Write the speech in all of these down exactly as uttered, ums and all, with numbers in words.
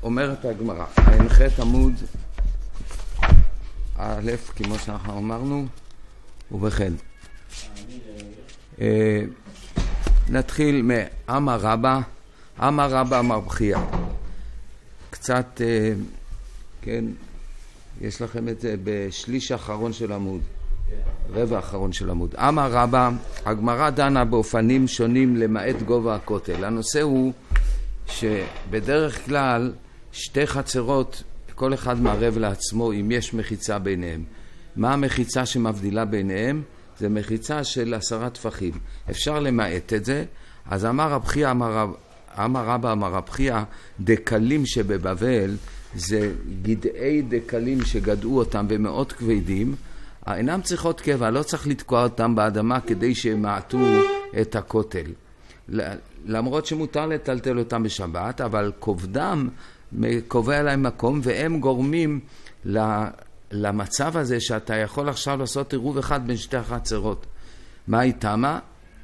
אומרת הגמרא, הנחת עמוד א', כמו שאנחנו אמרנו, ובכן. נתחיל מאמר רבא, אמר רבא אמר בחייא. קצת, כן, יש לכם את זה בשליש האחרון של עמוד, רבע האחרון של עמוד. אמר רבא, הגמרא דנה באופנים שונים למעט גובה הכותל. הנושא הוא שבדרך כלל שתי חצרות, כל אחד מערב לעצמו אם יש מחיצה ביניהם. מה המחיצה שמבדילה ביניהם? זה מחיצה של עשרה טפחים. אפשר למעט את זה. אז אמר רב חייא, אמר, אמר רבא, אמר רב חייא, דקלים שבבבל, זה גדעי דקלים שגדעו אותם במאות כבדים, אינם צריכות קבע, לא צריך לתקוע אותם באדמה כדי שמעטו את הכותל. למרות שמותר לטלטל אותם בשבת, אבל כובדם קובע להם מקום, והם גורמים למצב הזה שאתה יכול עכשיו לעשות עירוב אחד בין שתי החצרות. מה איתמה?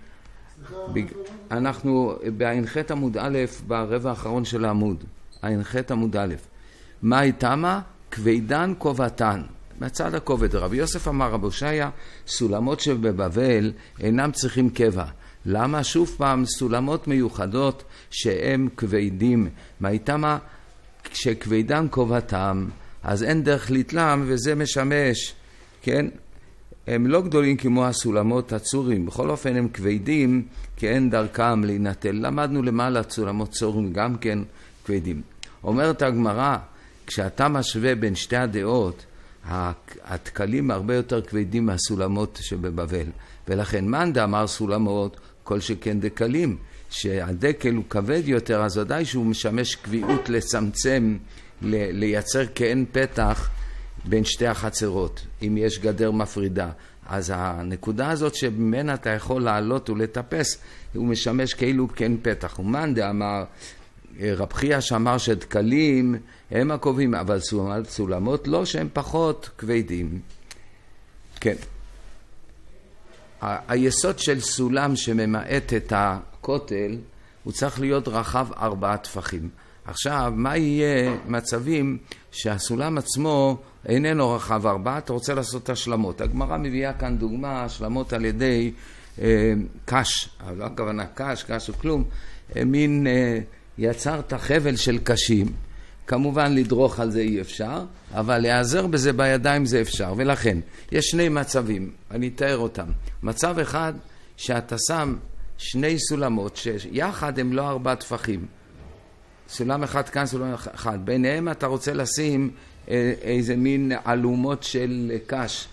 אנחנו בהנחת עמוד א', ברבע האחרון של העמוד, ההנחת עמוד א'. מה איתמה? כבדן כובתן. מצד הכובד, רבי יוסף אמר רבי הושעיה, סולמות שבבבל אינם צריכים קבע. למה? שוב פעם, סולמות מיוחדות שהם כבדים. מה איתמה? כשכבדן כובתם, אז אין דרך לתלם, וזה משמש, כן? הם לא גדולים כמו הסולמות הצורים, בכל אופן הם כבדים, כי אין דרכם להינטל. למדנו למעלה סולמות צורים גם כן כבדים. אומרת הגמרא, כשאתה משווה בין שתי הדעות, התקלים הרבה יותר כבדים מהסולמות שבבבל. ולכן מאן דאמר סולמות, כל שכן דקלים, שהדקל הוא כבד יותר, אז ודאי שהוא משמש קביעות לצמצם, לייצר כאין פתח בין שתי החצרות, אם יש גדר מפרידה. אז הנקודה הזאת שממנה אתה יכול לעלות ולטפס, הוא משמש כאילו כאין פתח. ומאן דאמר, רב חייא שאמר שדקלים הם הקובעים, אבל סולמות לא, שהם פחות כבדים. כן. היסוד של סולם שממעט את הכותל, הוא צריך להיות רחב ארבעה טפחים. עכשיו, מה יהיה מצבים שהסולם עצמו איננו רחב ארבעה, אתה רוצה לעשות השלמות. הגמרא מביאה כאן דוגמה, השלמות על ידי אה, קש, אבל לא הכוונה קש, קש הוא כלום, אה, מין אה, יצרת חבל של קשים. כמובן לדרוך על זה אי אפשר, אבל להיעזר בזה בידיים זה אפשר. ולכן, יש שני מצבים, אני אתאר אותם. מצב אחד, שאתה שם שני סולמות, שיחד הם לא ארבע טפחים. סולם אחד כאן, סולם אחד. ביניהם אתה רוצה לשים איזה מין אלומות של קש.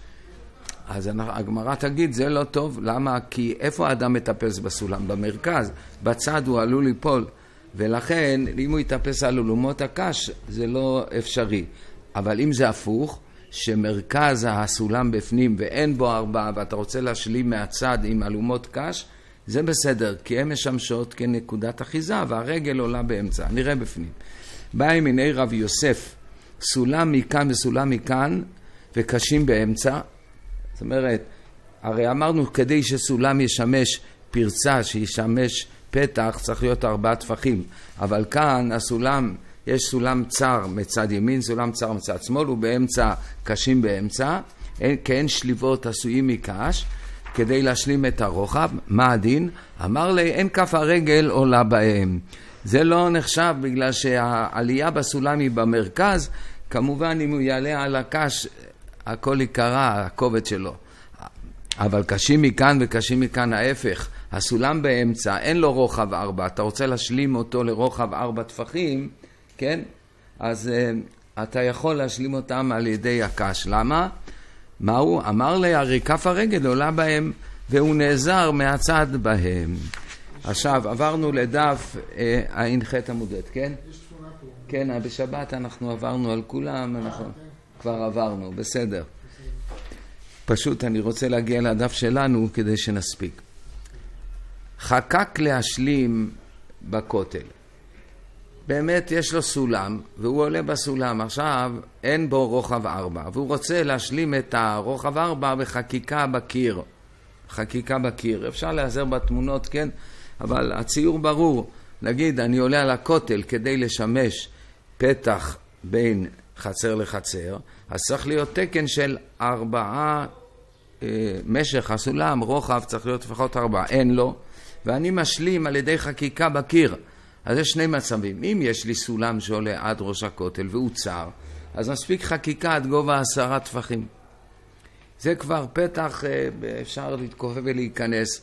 אז הגמרא תגיד, זה לא טוב. למה? כי איפה האדם מטפס בסולם? במרכז. בצד הוא עלול ליפול. ולכן, אם הוא יטפס על אלומות הקש, זה לא אפשרי. אבל אם זה הפוך, שמרכז הסולם בפנים ואין בו ארבעה, ואתה רוצה להשלים מהצד עם אלומות קש, זה בסדר, כי הן משמשות כנקודת אחיזה, והרגל עולה באמצע. נראה בפנים. בא מיני רב יוסף, סולם מכאן וסולם מכאן, וקשים באמצע. זאת אומרת, הרי אמרנו, כדי שסולם ישמש פרצה, שישמש פתח, צריך להיות ארבעה טפחים. אבל כאן הסולם, יש סולם צר מצד ימין, סולם צר מצד שמאל, ובאמצע קשים באמצע, כאין שליבות עשויים מקש, כדי להשלים את הרוחב. מה הדין? אמר לי, אין כף הרגל עולה בהם. זה לא נחשב בגלל שהעלייה בסולם היא במרכז, כמובן אם הוא יעלה על הקש, הכל יקרה, הכובד שלו. אבל קשים מכאן וקשים מכאן ההפך. הסולם באמצע, אין לו רוחב ארבע, אתה רוצה להשלים אותו לרוחב ארבע טפחים, כן? אז uh, אתה יכול להשלים אותם על ידי הקש. למה? מה הוא? אמר לי, הרי כף הרגל עולה בהם, והוא נעזר מהצד בהם. עכשיו, עברנו לדף ההנחת עמודת, כן? יש תמונה פה. כן, בשבת אנחנו עברנו על כולם, אנחנו כבר עברנו, בסדר. פשוט אני רוצה להגיע לדף שלנו כדי שנספיק. חקק להשלים בכותל. באמת יש לו סולם, והוא עולה בסולם. עכשיו אין בו רוחב ארבע, והוא רוצה להשלים את הרוחב ארבע בחקיקה בקיר. חקיקה בקיר. אפשר להיעזר בתמונות, כן? אבל הציור ברור. נגיד, אני עולה על הכותל כדי לשמש פתח בין חצר לחצר, אז צריך להיות תקן של ארבעה, אה, משך הסולם, רוחב צריך להיות לפחות ארבעה, אין לו, ואני משלים על ידי חקיקה בקיר. אז יש שני מצבים. אם יש לי סולם שעולה עד ראש הכותל והוא צר, אז מספיק חקיקה עד גובה עשרה טפחים. זה כבר פתח, אפשר להתכופף ולהיכנס.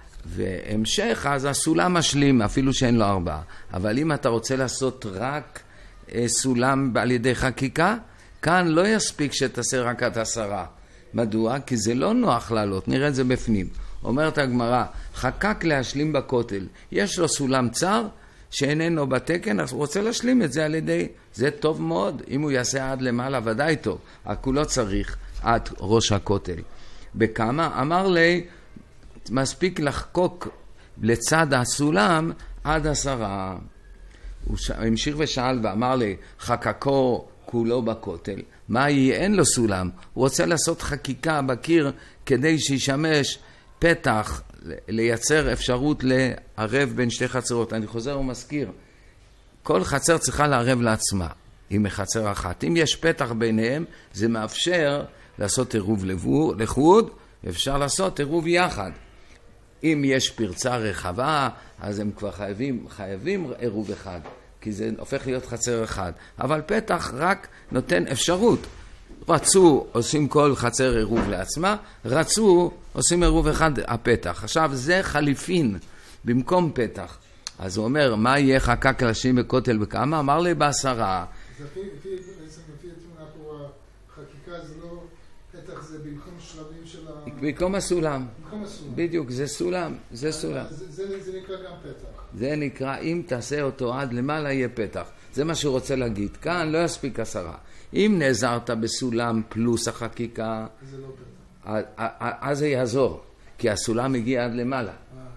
והמשך, אז הסולם משלים, אפילו שאין לו ארבעה. אבל אם אתה רוצה לעשות רק סולם על ידי חקיקה, כאן לא יספיק שתעשה רק עד עשרה. מדוע? כי זה לא נוח לעלות, נראה את זה בפנים. אומרת הגמרא, חקק להשלים בכותל. יש לו סולם צר, שאיננו בתקן, אז הוא רוצה להשלים את זה על ידי, זה טוב מאוד, אם הוא יעשה עד למעלה ודאי טוב, הכולו צריך עד ראש הכותל. בכמה? אמר לי, מספיק לחקוק לצד הסולם עד עשרה. הוא המשיך ושאל ואמר לי, חקקו כולו בכותל, מה יהיה? אין לו סולם, הוא רוצה לעשות חקיקה בקיר כדי שישמש פתח, לייצר אפשרות לערב בין שתי חצרות. אני חוזר ומזכיר, כל חצר צריכה לערב לעצמה, היא מחצר אחת. אם יש פתח ביניהם, זה מאפשר לעשות עירוב לחוד, אפשר לעשות עירוב יחד. אם יש פרצה רחבה, אז הם כבר חייבים, חייבים עירוב אחד, כי זה הופך להיות חצר אחד. אבל פתח רק נותן אפשרות. רצו, עושים כל חצר עירוב לעצמה, רצו, עושים עירוב אחד הפתח. עכשיו זה חליפין במקום פתח. אז הוא אומר, מה יהיה חקק להשלים בכותל בכמה? אמר לי בעשרה. אז לפי התמונה פה, החקיקה זה לא פתח, זה במקום שלבים של ה... במקום הסולם. במקום הסולם. בדיוק, זה סולם, זה סולם. זה נקרא גם פתח. זה נקרא, אם תעשה אותו עד למעלה יהיה פתח. זה מה שהוא רוצה להגיד. כאן לא יספיק עשרה. אם נעזרת בסולם פלוס החקיקה, זה לא פתח. אז זה יעזור, כי הסולם מגיע עד למעלה.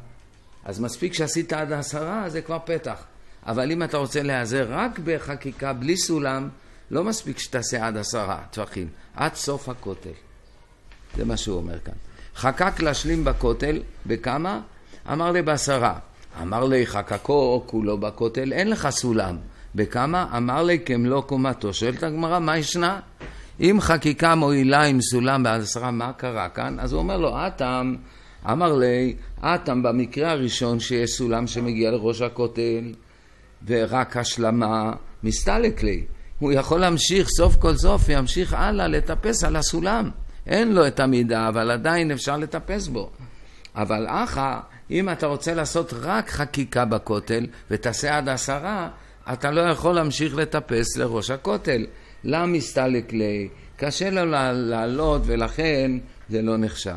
אז מספיק שעשית עד העשרה, זה כבר פתח. אבל אם אתה רוצה להיעזר רק בחקיקה בלי סולם, לא מספיק שתעשה עד עשרה טווחים, עד סוף הכותל. זה מה שהוא אומר כאן. חקק להשלים בכותל, בכמה? אמר לי בעשרה. אמר לי חקקו כולו בכותל, אין לך סולם. בכמה? אמר לי כמלוא קומתו. שואלת הגמרא, מה ישנה? אם חקיקה מועילה עם סולם בעד עשרה, מה קרה כאן? אז הוא אומר לו, אתם, אמר לי, אתם במקרה הראשון שיש סולם שמגיע לראש הכותל, ורק השלמה, מסתלק לי. הוא יכול להמשיך, סוף כל סוף, ימשיך הלאה לטפס על הסולם. אין לו את המידה, אבל עדיין אפשר לטפס בו. אבל אחא, אם אתה רוצה לעשות רק חקיקה בכותל, ותעשה עד עשרה, אתה לא יכול להמשיך לטפס לראש הכותל. למה מסתלק לי? קשה לו לעלות, ולכן זה לא נחשב.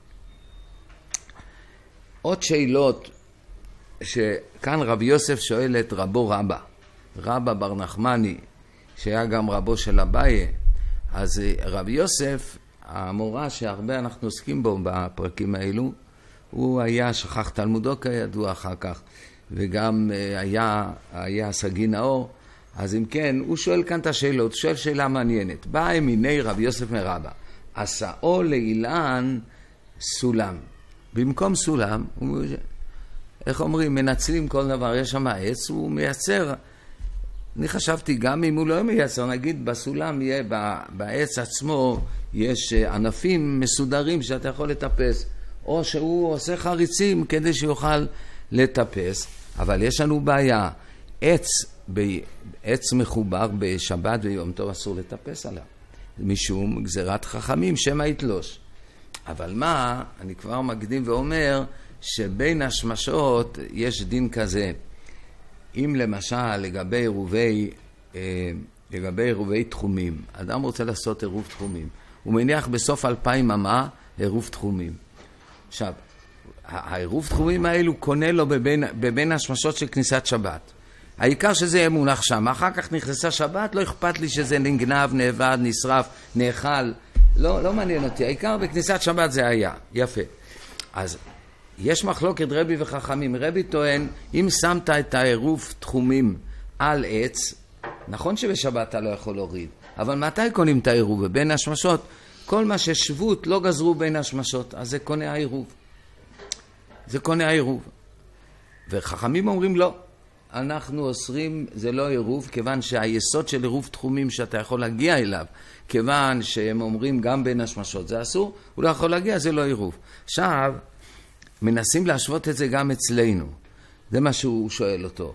עוד שאלות, שכאן רבי יוסף שואל את רבו רבא, רבא בר נחמני, שהיה גם רבו של אביי. אז רבי יוסף, המורה שהרבה אנחנו עוסקים בו בפרקים האלו, הוא היה שכח תלמודו כידוע אחר כך, וגם היה, היה סגי נאור. אז אם כן, הוא שואל כאן את השאלות, שואל שאלה מעניינת. בא מיני רבי יוסף מרבא, עשאו לאילן סולם. במקום סולם, הוא, איך אומרים, מנצלים כל דבר, יש שם עץ, הוא מייצר. אני חשבתי גם אם הוא לא מייצר, נגיד בסולם יהיה, בעץ עצמו יש ענפים מסודרים שאתה יכול לטפס, או שהוא עושה חריצים כדי שיוכל לטפס. אבל יש לנו בעיה, עץ, עץ מחובר בשבת ויום טוב אסור לטפס עליו, משום גזירת חכמים שמא יתלוש. אבל מה, אני כבר מקדים ואומר שבין השמשות יש דין כזה. אם למשל לגבי עירובי, לגבי עירובי תחומים, אדם רוצה לעשות עירוב תחומים, הוא מניח בסוף אלפיים אמה עירוב תחומים. עכשיו, העירוב תחומים האלו קונה לו בבין, בבין השמשות של כניסת שבת. העיקר שזה יהיה מונח שם. אחר כך נכנסה שבת, לא אכפת לי שזה נגנב, נאבד, נשרף, נאכל. לא, לא מעניין אותי. העיקר בכניסת שבת זה היה. יפה. אז יש מחלוקת רבי וחכמים. רבי טוען, אם שמת את העירוב תחומים על עץ, נכון שבשבת אתה לא יכול להוריד, אבל מתי קונים את העירוב? ובין השמשות, כל מה ששבות לא גזרו בין השמשות, אז זה קונה העירוב. זה קונה העירוב. וחכמים אומרים לא. אנחנו אוסרים, זה לא עירוב, כיוון שהיסוד של עירוב תחומים שאתה יכול להגיע אליו, כיוון שהם אומרים גם בין השמשות, זה אסור, הוא לא יכול להגיע, זה לא עירוב. עכשיו, מנסים להשוות את זה גם אצלנו. זה מה שהוא שואל אותו.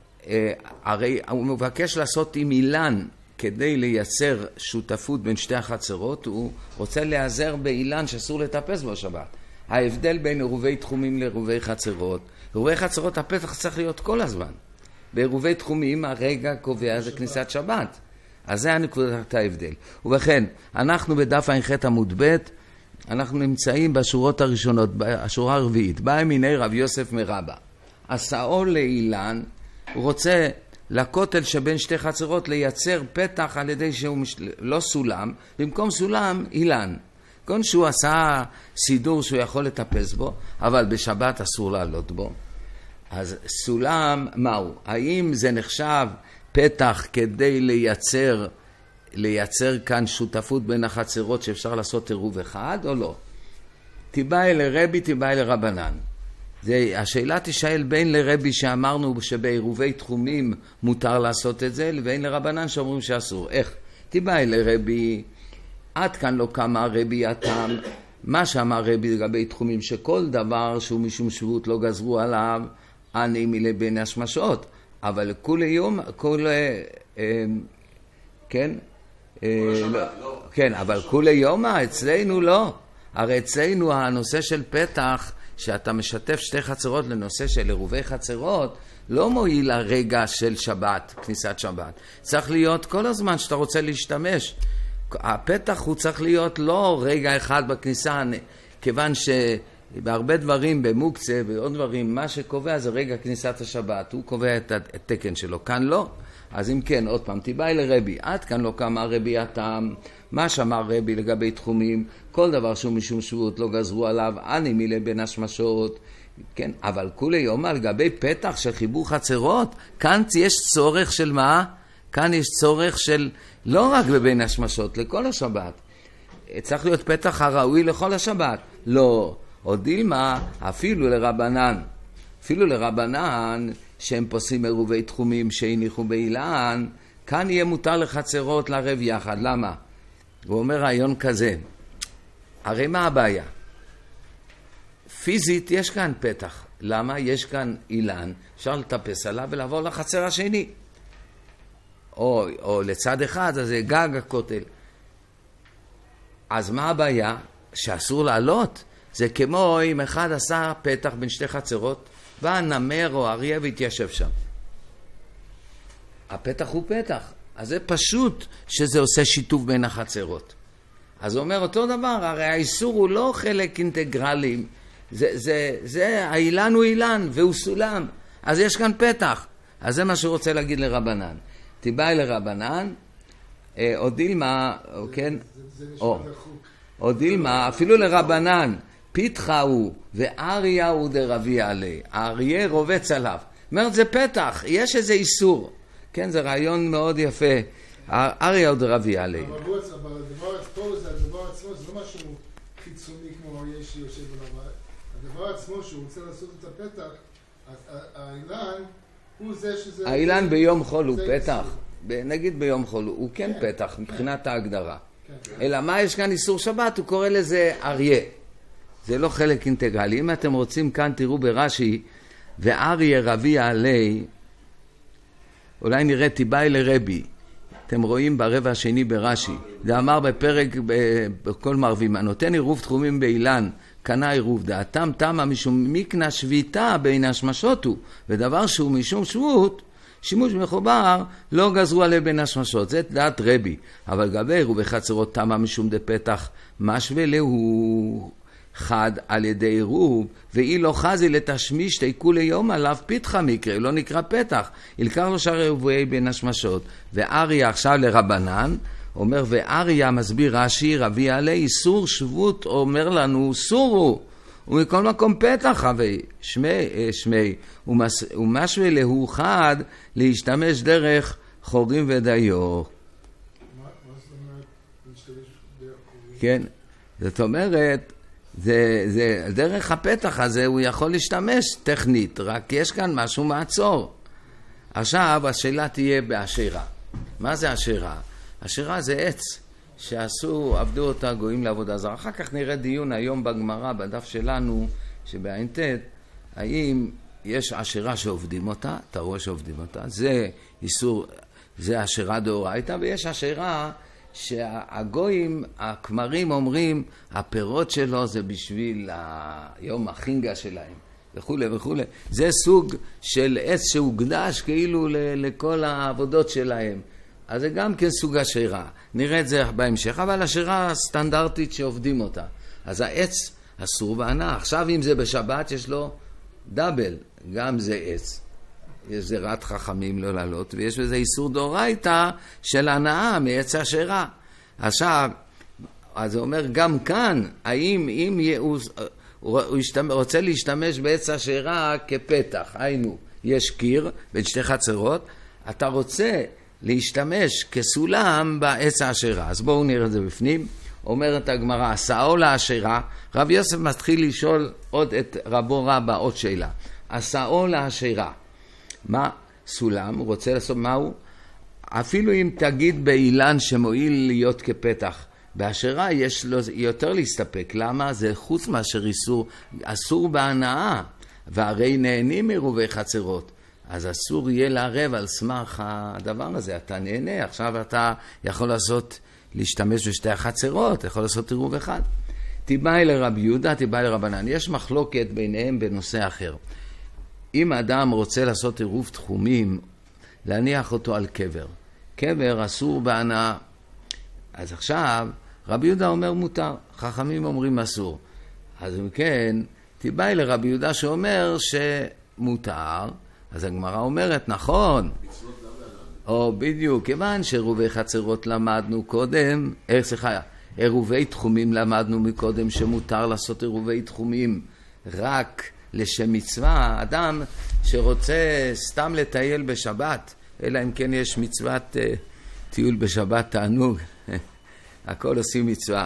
הרי הוא מבקש לעשות עם אילן, כדי לייצר שותפות בין שתי החצרות, הוא רוצה להיעזר באילן שאסור לטפס בו שבת. ההבדל בין עירובי תחומים לעירובי חצרות, עירובי חצרות הפתח צריך להיות כל הזמן. בעירובי תחומים הרגע קובע זה כניסת שבת. אז זה הנקודת ההבדל. ובכן, אנחנו בדף ע"ח עמוד ב', אנחנו נמצאים בשורות הראשונות, השורה הרביעית. בא מיני רב יוסף מרבה. עשאו לאילן, הוא רוצה לכותל שבין שתי חצרות לייצר פתח על ידי שהוא מש... לא סולם, במקום סולם אילן. כל שהוא עשה סידור שהוא יכול לטפס בו, אבל בשבת אסור לעלות בו. אז סולם, מהו? האם זה נחשב פתח כדי לייצר, לייצר כאן שותפות בין החצרות שאפשר לעשות עירוב אחד או לא? תיבאי לרבי, תיבאי לרבנן. זה, השאלה תשאל בין לרבי שאמרנו שבעירובי תחומים מותר לעשות את זה, לבין לרבנן שאומרים שאסור. איך? תיבאי לרבי, עד כאן לא קמה רבי התם, מה שאמר רבי לגבי תחומים, שכל דבר שהוא משום שבות לא גזרו עליו, אני מלבין השמשות, אבל כל יום, כל, אה, כן, אה, לא, לא. כן, אבל כל יום אצלנו לא, הרי אצלנו הנושא של פתח, שאתה משתף שתי חצרות לנושא של עירובי חצרות, לא מועיל הרגע של שבת, כניסת שבת. צריך להיות כל הזמן שאתה רוצה להשתמש. הפתח הוא צריך להיות לא רגע אחד בכניסה, כיוון שבהרבה דברים, במוקצה ועוד דברים, מה שקובע זה רגע כניסת השבת. הוא קובע את התקן שלו. כאן לא. אז אם כן, עוד פעם, תיבאי לרבי. עד כאן לא קמה רבי התם. מה שאמר רבי לגבי תחומים, כל דבר שהוא משום שבות לא גזרו עליו, אני מילי בין השמשות, כן, אבל כולי יום על גבי פתח של חיבור חצרות, כאן יש צורך של מה? כאן יש צורך של לא רק בבין השמשות, לכל השבת. צריך להיות פתח הראוי לכל השבת. לא, עוד דילמה, אפילו לרבנן, אפילו לרבנן, שהם פוסים עירובי תחומים שהניחו באילן, כאן יהיה מותר לחצרות לערב יחד. למה? הוא אומר רעיון כזה, הרי מה הבעיה? פיזית יש כאן פתח. למה? יש כאן אילן, אפשר לטפס עליו ולעבור לחצר השני. או, או לצד אחד, אז זה גג הכותל. אז מה הבעיה? שאסור לעלות. זה כמו אם אחד עשה פתח בין שתי חצרות, בא נמר או אריה והתיישב שם. הפתח הוא פתח. אז זה פשוט שזה עושה שיתוף בין החצרות. אז הוא אומר אותו דבר, הרי האיסור הוא לא חלק אינטגרלי, זה, זה, זה, האילן הוא אילן והוא סולם, אז יש כאן פתח. אז זה מה שהוא רוצה להגיד לרבנן. תיבאי לרבנן, או דילמה, או כן, או, או דילמה, אפילו לרבנן, פיתחה הוא ואריה הוא דרבי עלי, האריה רובץ עליו. זאת אומרת, זה פתח, יש איזה איסור. כן, זה רעיון מאוד יפה. אריה עוד רבי עלי. אבל הדבר עצמו, זה הדבר עצמו, זה לא משהו חיצוני כמו אריה שיושב עליו. הדבר עצמו שהוא רוצה לעשות את הפתח, האילן הוא זה שזה... האילן ביום חול הוא פתח. נגיד ביום חול הוא כן פתח מבחינת ההגדרה. אלא מה יש כאן איסור שבת? הוא קורא לזה אריה. זה לא חלק אינטגרלי. אם אתם רוצים כאן תראו ברש"י, ואריה רבי עלי, אולי נראה תיבאי לרבי. אתם רואים ברבע השני ברש"י. זה אמר בפרק בכל מרבים, הנותן עירוב תחומים באילן, קנה עירוב דעתם תמה משום מקנה שביתה בין השמשות הוא, ודבר שהוא משום שבות, שימוש מחובר, לא גזרו עליה בין השמשות. זה דעת רבי. אבל גבי עירובי חצרות תמה משום דפתח משווה להו חד על ידי עירוב, ואי לא חזי לתשמיש תיקו ליום עליו פיתחה מקרה, לא נקרא פתח, ילקר לו שער עירובי בין השמשות. ואריה עכשיו לרבנן, אומר, ואריה מסביר רש"י, רבי עלי איסור שבות, אומר לנו, סורו, ומכל מקום פתח, הווי, שמי, שמי, ומשווה להו חד, להשתמש דרך חורים ודיור. מה זאת אומרת, להשתמש דרך חורים? כן, זאת אומרת, זה, זה, דרך הפתח הזה הוא יכול להשתמש טכנית, רק יש כאן משהו מעצור. עכשיו השאלה תהיה באשרה. מה זה אשרה? אשרה זה עץ שעשו, עבדו אותה גויים לעבודה זרה. אחר כך נראה דיון היום בגמרא, בדף שלנו, שבעין תת, האם יש אשרה שעובדים אותה, אתה רואה שעובדים אותה, זה איסור, זה אשרה דאורייתא, ויש אשרה שהגויים, הכמרים אומרים, הפירות שלו זה בשביל היום החינגה שלהם, וכו' וכו'. זה סוג של עץ שהוקדש כאילו לכל העבודות שלהם. אז זה גם כן סוג אשרה. נראה את זה בהמשך, אבל אשרה סטנדרטית שעובדים אותה. אז העץ אסור בהנאה. עכשיו אם זה בשבת יש לו דאבל, גם זה עץ. יש זירת חכמים לא לעלות, ויש בזה איסור דאורייתא של הנאה מעץ אשרה. עכשיו, אז זה אומר גם כאן, האם אם הוא, הוא, הוא רוצה להשתמש בעץ אשרה כפתח, היינו, יש קיר בין שתי חצרות, אתה רוצה להשתמש כסולם בעץ האשרה. אז בואו נראה את זה בפנים. אומרת הגמרא, עשאו לאשרה, רב יוסף מתחיל לשאול עוד את רבו רבא עוד שאלה. עשאו לאשרה, מה סולם? הוא רוצה לעשות מהו? אפילו אם תגיד באילן שמועיל להיות כפתח, באשרה יש לו יותר להסתפק. למה? זה חוץ מאשר איסור, אסור בהנאה, והרי נהנים מרובי חצרות. אז אסור יהיה לערב על סמך הדבר הזה. אתה נהנה, עכשיו אתה יכול לעשות, להשתמש בשתי החצרות, יכול לעשות עירוב אחד. תיבאי לרבי יהודה, תיבאי לרבנן. יש מחלוקת ביניהם בנושא אחר. אם אדם רוצה לעשות עירוב תחומים, להניח אותו על קבר. קבר אסור בהנאה. אז עכשיו, רבי יהודה אומר מותר, חכמים אומרים אסור. אז אם כן, תיבאי לרבי יהודה שאומר שמותר, אז הגמרא אומרת, נכון. או בדיוק, כיוון שעירובי חצרות למדנו קודם, איך סליחה, עירובי תחומים למדנו מקודם שמותר לעשות עירובי תחומים רק לשם מצווה. אדם שרוצה סתם לטייל בשבת, אלא אם כן יש מצוות uh, טיול בשבת תענוג, הכל עושים מצווה.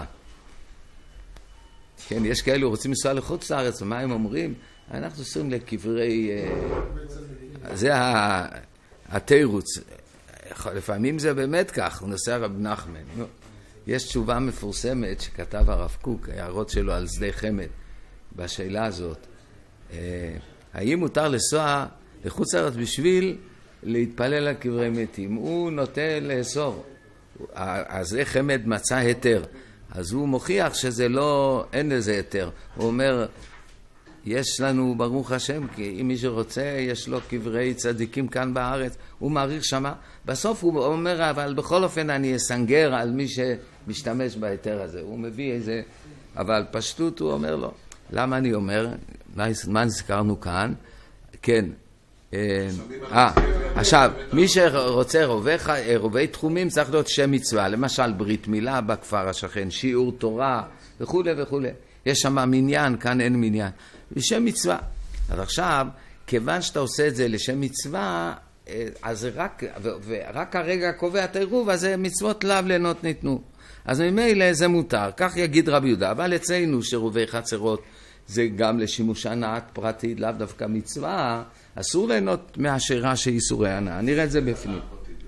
כן, יש כאלו רוצים לנסוע לחוץ לארץ, ומה הם אומרים? אנחנו עושים לקברי, uh, זה התירוץ. לפעמים זה באמת כך, הוא נוסע רב נחמן. יש תשובה מפורסמת שכתב הרב קוק, הערות שלו על שדה חמד, בשאלה הזאת. האם מותר לנסוע לחוץ לארץ בשביל להתפלל על קברי מתים? הוא נוטה לאסור. אז שדה חמד מצא היתר. אז הוא מוכיח שזה לא, אין לזה היתר. הוא אומר, יש לנו ברוך השם, כי אם מישהו רוצה, יש לו קברי צדיקים כאן בארץ, הוא מעריך שמה. בסוף הוא אומר, אבל בכל אופן אני אסנגר על מי שמשתמש בהיתר הזה. הוא מביא איזה, אבל פשטות הוא אומר לו. למה אני אומר? מה נזכרנו כאן? כן. אה, עכשיו, מי שרוצה רובי תחומים צריך להיות שם מצווה. למשל, ברית מילה בכפר השכן, שיעור תורה וכו' וכו'. יש שם מניין, כאן אין מניין. לשם מצווה. אז עכשיו, כיוון שאתה עושה את זה לשם מצווה, אז זה רק, ורק הרגע קובע את העירוב, אז זה מצוות לאו ליהנות ניתנו. אז ממילא זה מותר, כך יגיד רבי יהודה, אבל אצלנו שרובי חצרות זה גם לשימוש הנעת פרטית, לאו דווקא מצווה, אסור ליהנות מהשירה של איסורי הנאה. נראה את זה בפנים.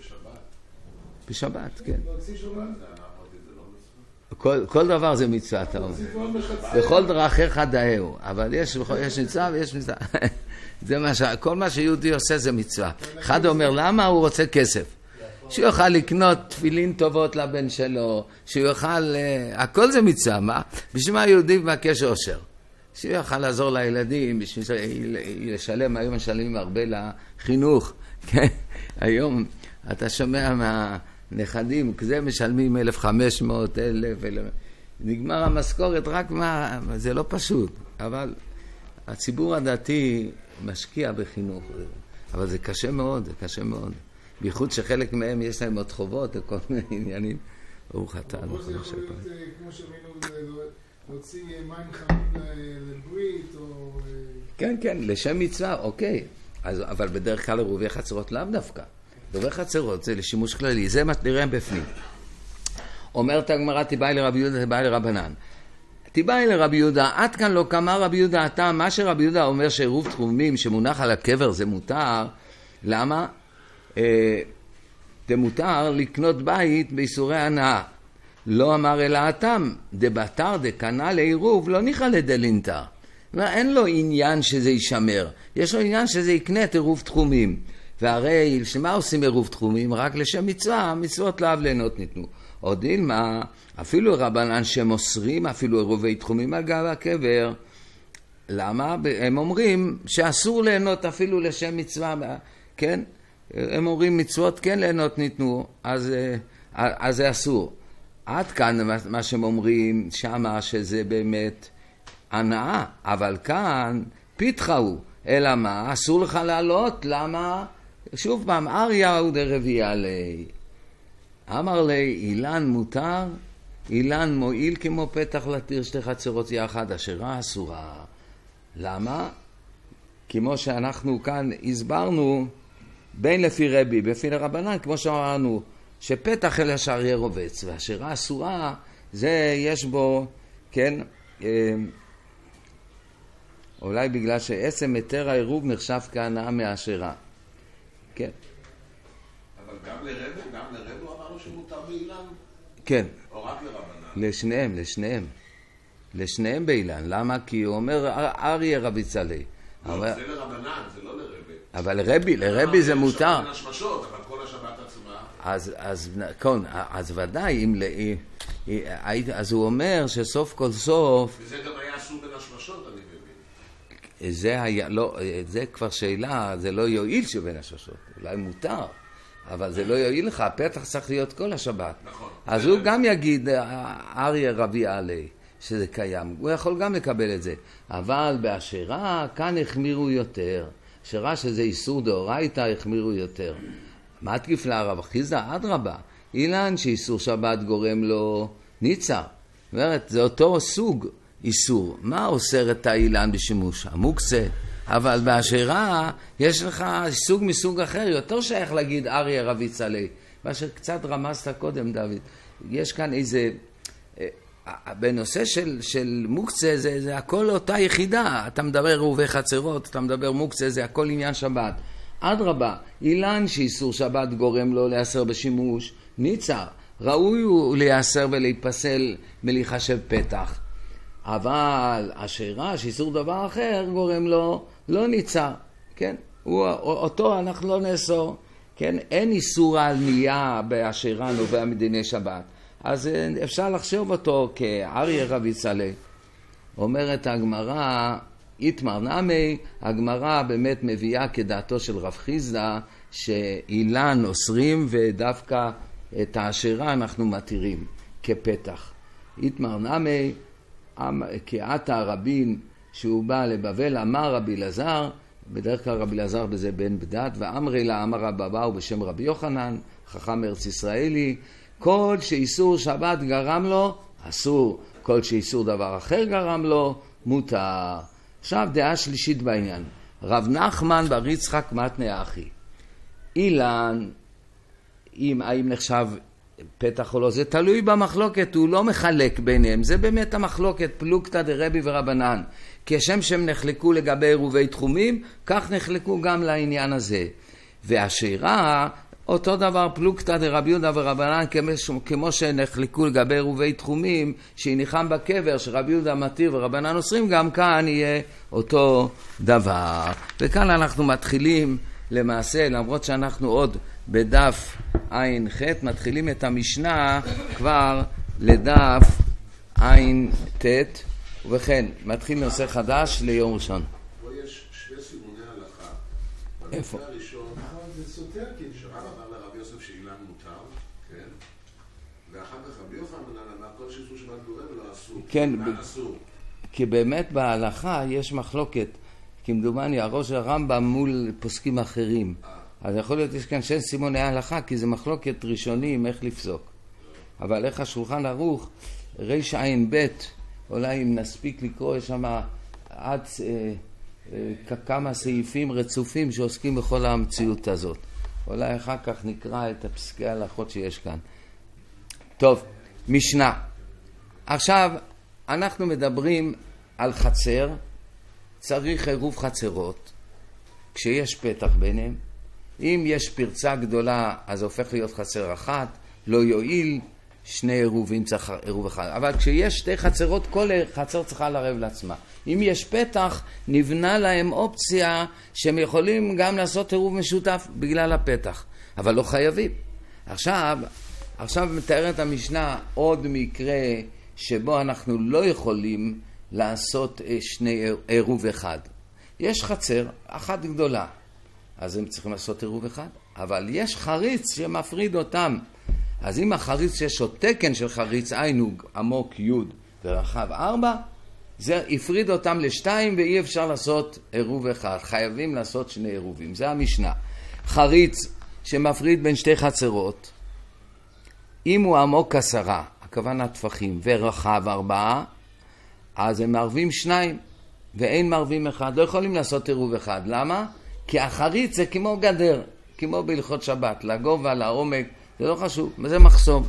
בשבת, כן. כל, כל דבר זה מצווה, אתה אומר. בכל דרכיך דאהו, אבל יש, יש מצווה ויש מצווה. זה מה ש... כל מה שיהודי עושה זה מצווה. אחד אומר, למה הוא רוצה כסף? שהוא יוכל לקנות תפילין טובות לבן שלו, שהוא יוכל... הכל זה מצווה, מה? בשביל מה יהודי מבקש עושר? שהוא יוכל לעזור לילדים, בשביל לשלם, היום משלמים הרבה לחינוך. היום אתה שומע מה... נכדים, כזה משלמים אלף וחמש מאות, אלף, נגמר המשכורת, רק מה, זה לא פשוט, אבל הציבור הדתי משקיע בחינוך, אבל זה קשה מאוד, זה קשה מאוד, בייחוד שחלק מהם יש להם עוד חובות, וכל מיני עניינים, ברוך אתה. כמו זה יכול להיות, כמו שראינו, להוציא מים חמים לברית, או... כן, כן, לשם מצווה, אוקיי, אבל בדרך כלל עירובי חצרות לאו דווקא. עירובי חצרות זה לשימוש כללי, זה מה נראה בפנים. אומרת הגמרא, תיבאי לרבי יהודה, תיבאי לרבנן. תיבאי לרבי יהודה, עד כאן לא כמה רבי יהודה אתה, מה שרבי יהודה אומר שעירוב תחומים שמונח על הקבר זה מותר, למה? דמותר לקנות בית באיסורי הנאה. לא אמר אלא התם, דבתר דקנה לעירוב לא ניחא לדלינתר. אין לו עניין שזה יישמר, יש לו עניין שזה יקנה את עירוב תחומים. והרי שמה עושים עירוב תחומים? רק לשם מצווה, מצוות לאו ליהנות ניתנו. עוד אילמה, אפילו רבנן שמוסרים אפילו עירובי תחומים על גב הקבר. למה? הם אומרים שאסור ליהנות אפילו לשם מצווה, כן? הם אומרים מצוות כן ליהנות ניתנו, אז, אז זה אסור. עד כאן מה שהם אומרים שמה שזה באמת הנאה, אבל כאן פיתחה הוא, אלא מה? אסור לך לעלות, למה? שוב פעם, אריה הוא דרביע לי. אמר לי, אילן מותר, אילן מועיל כמו פתח לתיר שתי חצרות יחד, אשרה אסורה. למה? כמו שאנחנו כאן הסברנו, בין לפי רבי, בפי לרבנן, כמו שאמרנו, שפתח אל השער יהיה רובץ, והשרה אסורה, זה יש בו, כן, אה, אולי בגלל שעצם היתר העירוב נחשב כהנאה מהשרה. כן. אבל גם לרבי, גם לרבי הוא אמרנו שמותר באילן? כן. או רק לרבנן? לשניהם, לשניהם. לשניהם באילן. למה? כי הוא אומר, אריה רביצה לי. לא, אבל... זה לרבנן, זה לא לרבי. אבל לרבי, לרבי זה מותר. זה השמשות, אבל כל השבת עצמה. אז, אז, כן, אז ודאי, אם, אז הוא אומר שסוף כל סוף... וזה גם היה אסור בין השמשות, אני מבין. זה היה, לא, זה כבר שאלה, זה לא יועיל שבין השמשות. אולי מותר, אבל זה לא יועיל לך, הפתח צריך להיות כל השבת. נכון. אז הוא גם יגיד, אריה רביע עלי, שזה קיים. הוא יכול גם לקבל את זה. אבל באשרה, כאן החמירו יותר. אשרה שזה איסור דאורייתא, החמירו יותר. מה תקיף לרב חיסדא? אדרבה. אילן שאיסור שבת גורם לו ניצה. זאת אומרת, זה אותו סוג איסור. מה אוסר את האילן בשימוש? המוקצה. אבל באשרה יש לך סוג מסוג אחר, יותר שייך להגיד אריה רביץ עלי. מה שקצת רמזת קודם, דוד. יש כאן איזה... בנושא של, של מוקצה זה, זה הכל אותה יחידה. אתה מדבר רובי חצרות, אתה מדבר מוקצה, זה הכל עניין שבת. אדרבה, אילן שאיסור שבת גורם לו להיאסר בשימוש, ניצר. ראוי הוא להיאסר ולהיפסל מלהיחשב פתח. אבל השארה שאיסור דבר אחר גורם לו לא ניצר. כן? הוא, אותו אנחנו לא נאסור. כן? אין איסור על נייה בהשארה נובע מדיני שבת. אז אפשר לחשוב אותו כאריה רביץ עלי. אומרת הגמרא, איתמר נמי, הגמרא באמת מביאה כדעתו של רב חיסדא, שאילן אוסרים ודווקא את האשרה אנחנו מתירים כפתח. איתמר נמי, כעתה הרבין שהוא בא לבבל, אמר רבי אלעזר, בדרך כלל רבי אלעזר בזה בן בדד, ואמרי לה אמר רבא הוא בשם רבי יוחנן, חכם ארץ ישראלי, כל שאיסור שבת גרם לו, אסור. כל שאיסור דבר אחר גרם לו, מותר. עכשיו דעה שלישית בעניין. רב נחמן בר יצחק מתנא אחי. אילן, אם, האם נחשב פתח או לא, זה תלוי במחלוקת, הוא לא מחלק ביניהם. זה באמת המחלוקת, פלוגתא דרבי ורבנן. כשם שהם נחלקו לגבי עירובי תחומים, כך נחלקו גם לעניין הזה. והשארה, אותו דבר פלוגתא דרבי יהודה ורבנן, כמו שנחלקו לגבי עירובי תחומים, שהניחם בקבר, שרבי יהודה מתיר ורבנן אוסרים, גם כאן יהיה אותו דבר. וכאן אנחנו מתחילים למעשה, למרות שאנחנו עוד בדף עין ח', מתחילים את המשנה כבר לדף עין ט', ובכן, מתחיל נושא חדש ליום ראשון. פה יש שני סימוני הלכה. איפה? במקרה הראשון, זה סותר כאילו. שרב אמר לרבי יוסף שאילן מותר, כן? ואחר כך רבי יוחנן אמר כל שאיסור שבת גורם לא אסור. כן, אילן אסור. כי באמת בהלכה יש מחלוקת, כמדומני הראש הרמב"ם מול פוסקים אחרים. אז יכול להיות יש כאן שני סימוני הלכה, כי זה מחלוקת ראשונים איך לפסוק. אבל איך השולחן ערוך, ריש עין ב', אולי אם נספיק לקרוא, יש שם עד אה, אה, כמה סעיפים רצופים שעוסקים בכל המציאות הזאת. אולי אחר כך נקרא את הפסקי ההלכות שיש כאן. טוב, משנה. עכשיו, אנחנו מדברים על חצר, צריך עירוב חצרות, כשיש פתח ביניהם, אם יש פרצה גדולה, אז זה הופך להיות חצר אחת, לא יועיל, שני עירובים צריך עירוב אחד. אבל כשיש שתי חצרות, כל חצר צריכה לערב לעצמה. אם יש פתח, נבנה להם אופציה שהם יכולים גם לעשות עירוב משותף בגלל הפתח, אבל לא חייבים. עכשיו, עכשיו מתארת המשנה עוד מקרה שבו אנחנו לא יכולים לעשות שני עירוב אחד. יש חצר אחת גדולה, אז הם צריכים לעשות עירוב אחד, אבל יש חריץ שמפריד אותם. אז אם החריץ יש עוד תקן של חריץ עינוג עמוק י' ורחב ארבע, זה הפריד אותם לשתיים ואי אפשר לעשות עירוב אחד, חייבים לעשות שני עירובים. זה המשנה. חריץ שמפריד בין שתי חצרות, אם הוא עמוק עשרה, הכוונה טפחים, ורחב ארבעה, אז הם מערבים שניים ואין מערבים אחד, לא יכולים לעשות עירוב אחד. למה? כי החריץ זה כמו גדר, כמו בהלכות שבת, לגובה, לעומק, זה לא חשוב, זה מחסום.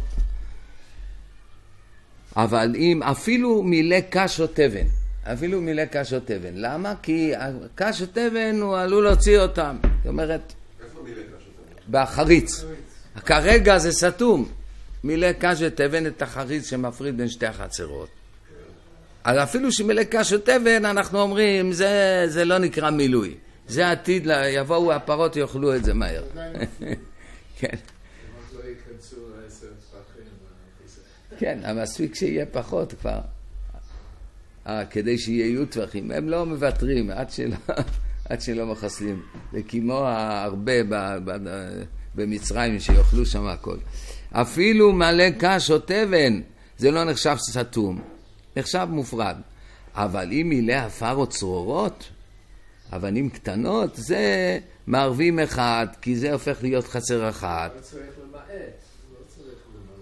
אבל אם אפילו מילא קש או תבן, אפילו מילא קש או תבן, למה? כי קש או תבן הוא עלול להוציא אותם. זאת אומרת, איפה מילא קש או תבן? בחריץ. כרגע זה סתום. מילא קש ותבן את החריץ שמפריד בין שתי החצרות. אז אפילו שמילא קש ותבן, אנחנו אומרים, זה, זה לא נקרא מילוי. זה עתיד, יבואו הפרות יאכלו את זה מהר. כן. כן, המספיק שיהיה פחות כבר. אה, כדי שיהיו טווחים. הם לא מבטרים עד שלא, עד שלא מחסלים. זה כמו הרבה ב, ב, במצרים שיאכלו שם הכל. אפילו מלא קש או תבן, זה לא נחשב סתום. נחשב מופרד. אבל אם מילא עפר או צרורות, אבנים קטנות, זה מערבים אחד, כי זה הופך להיות חצר אחת. לא צריך למעט, לא צריך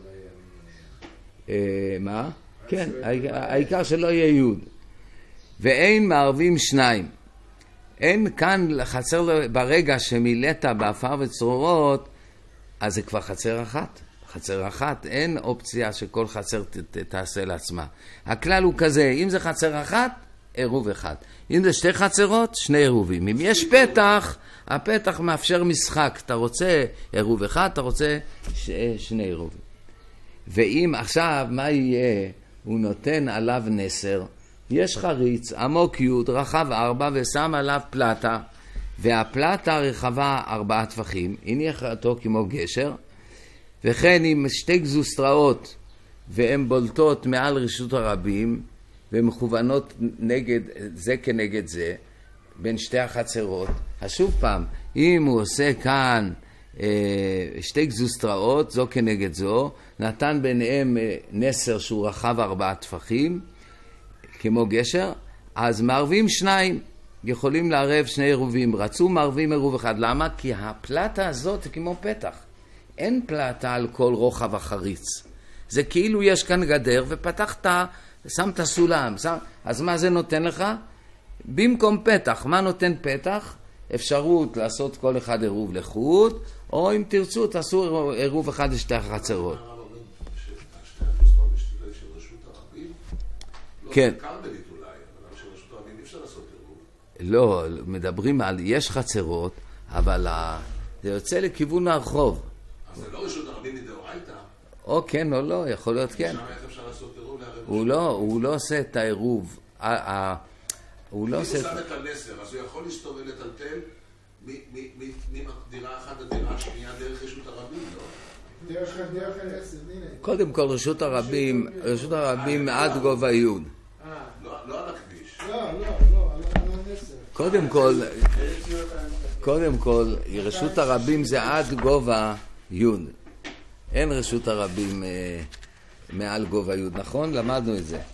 למלא. מה? כן, העיקר שלא יהיה יוד. ואין מערבים שניים. אין כאן חצר, ברגע שמילאת באפר וצרורות, אז זה כבר חצר אחת. חצר אחת, אין אופציה שכל חצר ת, ת, תעשה לעצמה. הכלל הוא כזה, אם זה חצר אחת, עירוב אחד. אם זה שתי חצרות, שני עירובים. אם יש פתח, הפתח מאפשר משחק. אתה רוצה עירוב אחד, אתה רוצה ש... שני עירובים. ואם עכשיו, מה יהיה? הוא נותן עליו נסר. יש חריץ, עמוק י', רחב ארבע, ושם עליו פלטה. והפלטה רחבה ארבעה טפחים. הניח אותו כמו גשר. וכן עם שתי גזוסטראות, והן בולטות מעל רשות הרבים, ומכוונות נגד זה כנגד זה, בין שתי החצרות. אז שוב פעם, אם הוא עושה כאן אה, שתי גזוסטראות, זו כנגד זו, נתן ביניהם אה, נסר שהוא רחב ארבעה טפחים, כמו גשר, אז מערבים שניים, יכולים לערב שני עירובים. רצו מערבים עירוב אחד. למה? כי הפלטה הזאת זה כמו פתח. אין פלטה על כל רוחב החריץ. זה כאילו יש כאן גדר ופתחת, שמת סולם. שם... אז מה זה נותן לך? במקום פתח. מה נותן פתח? אפשרות לעשות כל אחד עירוב לחוד, או אם תרצו תעשו עירוב אחד לשתי החצרות. כן. לא, מדברים על, יש חצרות, אבל זה יוצא לכיוון הרחוב. אז זה לא רשות הרבים מדאורייתא? או כן או לא, יכול להיות כן. שם איך אפשר לעשות עירוב לערב? הוא לא, הוא לא עושה את העירוב. הוא לא אם עושה... הוא שם את הנסר, אז הוא יכול להסתובב לטלטל מדירה אחת לדירה השנייה דרך רשות הרבים, לא? דרך הנסר, הנה. קודם כל רשות הרבים, רשות הרבים עד גובה י'. לא על הכביש. לא, לא, לא, על הנסר. קודם כל, קודם כל, רשות הרבים זה עד גובה י'. אין רשות הרבים אה, מעל גובה י', נכון? למדנו את זה.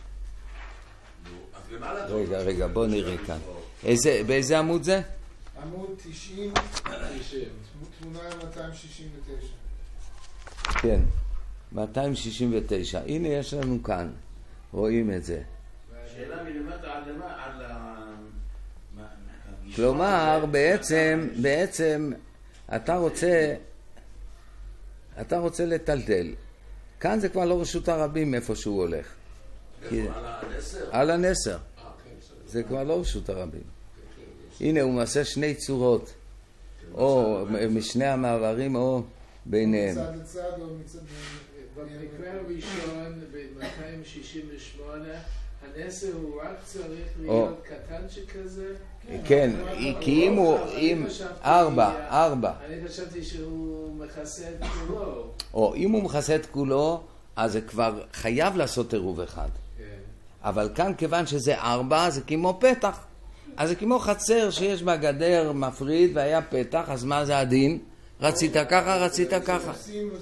רגע, רגע, בוא נראה כאן. איזה, באיזה עמוד זה? עמוד תשעים, תמונה מאתיים שישים ותשע. כן, מאתיים שישים ותשע. הנה יש לנו כאן, רואים את זה. השאלה מלמטה עד למה? עד ל... כלומר, בעצם, בעצם, אתה רוצה, אתה רוצה לטלטל. כאן זה כבר לא רשות הרבים איפה שהוא הולך. איפה? על הנסר? על הנסר. זה כבר לא רשות הרבים. הנה, הוא מעשה שני צורות. או משני המעברים או ביניהם. מצד לצד או מצד... במקרה הראשון, ב-מאתיים שישים ושמונה, הנסר הוא רק צריך להיות קטן שכזה? כן, כי אם הוא, אם ארבע, ארבע. אני חשבתי שהוא מכסה את כולו. או אם הוא מכסה את כולו, אז זה כבר חייב לעשות עירוב אחד. אבל כאן כיוון שזה ארבע, זה כמו פתח. אז זה כמו חצר שיש בה גדר מפריד והיה פתח, אז מה זה הדין? רצית ככה, רצית ככה.